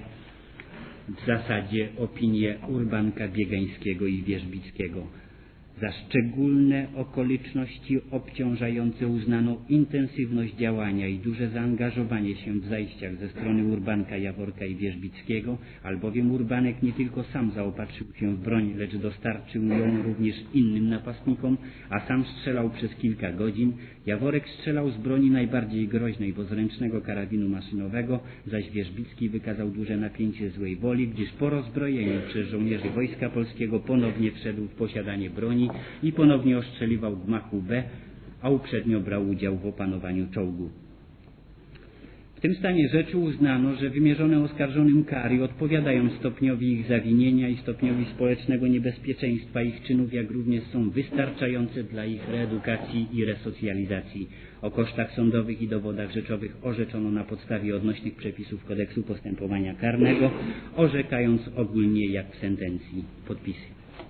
w zasadzie opinie Urbanka, Biegańskiego i Wierzbickiego. Za szczególne okoliczności obciążające uznano intensywność działania i duże zaangażowanie się w zajściach ze strony Urbanka, Jaworka i Wierzbickiego, albowiem Urbanek nie tylko sam zaopatrzył się w broń, lecz dostarczył ją również innym napastnikom, a sam strzelał przez kilka godzin. Jaworek strzelał z broni najbardziej groźnej, bo z ręcznego karabinu maszynowego, zaś Wierzbicki wykazał duże napięcie złej woli, gdyż po rozbrojeniu przez żołnierzy Wojska Polskiego ponownie wszedł w posiadanie broni i ponownie ostrzeliwał gmachu B, a uprzednio brał udział w opanowaniu czołgu. W W tym stanie rzeczy uznano, że wymierzone oskarżonym kary odpowiadają stopniowi ich zawinienia i stopniowi społecznego niebezpieczeństwa ich czynów, jak również są wystarczające dla ich reedukacji i resocjalizacji. O kosztach sądowych i dowodach rzeczowych orzeczono na podstawie odnośnych przepisów Kodeksu Postępowania Karnego, orzekając ogólnie jak w sentencji. Podpisy.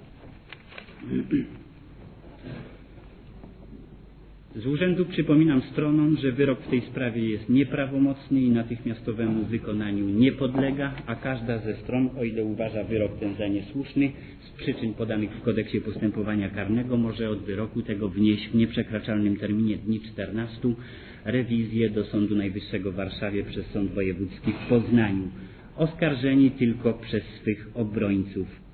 Z urzędu przypominam stronom, że wyrok w tej sprawie jest nieprawomocny i natychmiastowemu wykonaniu nie podlega, a każda ze stron, o ile uważa wyrok ten za niesłuszny, z przyczyn podanych w Kodeksie Postępowania Karnego może od wyroku tego wnieść w nieprzekraczalnym terminie dni czternastu rewizję do Sądu Najwyższego w Warszawie przez Sąd Wojewódzki w Poznaniu, oskarżeni tylko przez swych obrońców.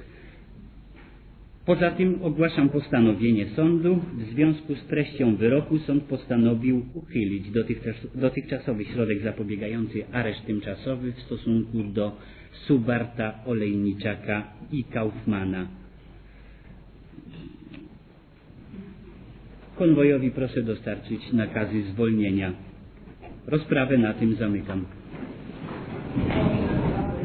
Poza tym ogłaszam postanowienie sądu. W związku z treścią wyroku sąd postanowił uchylić dotychczas, dotychczasowy środek zapobiegający areszt tymczasowy w stosunku do Subarta, Olejniczaka i Kaufmana. Konwojowi proszę dostarczyć nakazy zwolnienia. Rozprawę na tym zamykam.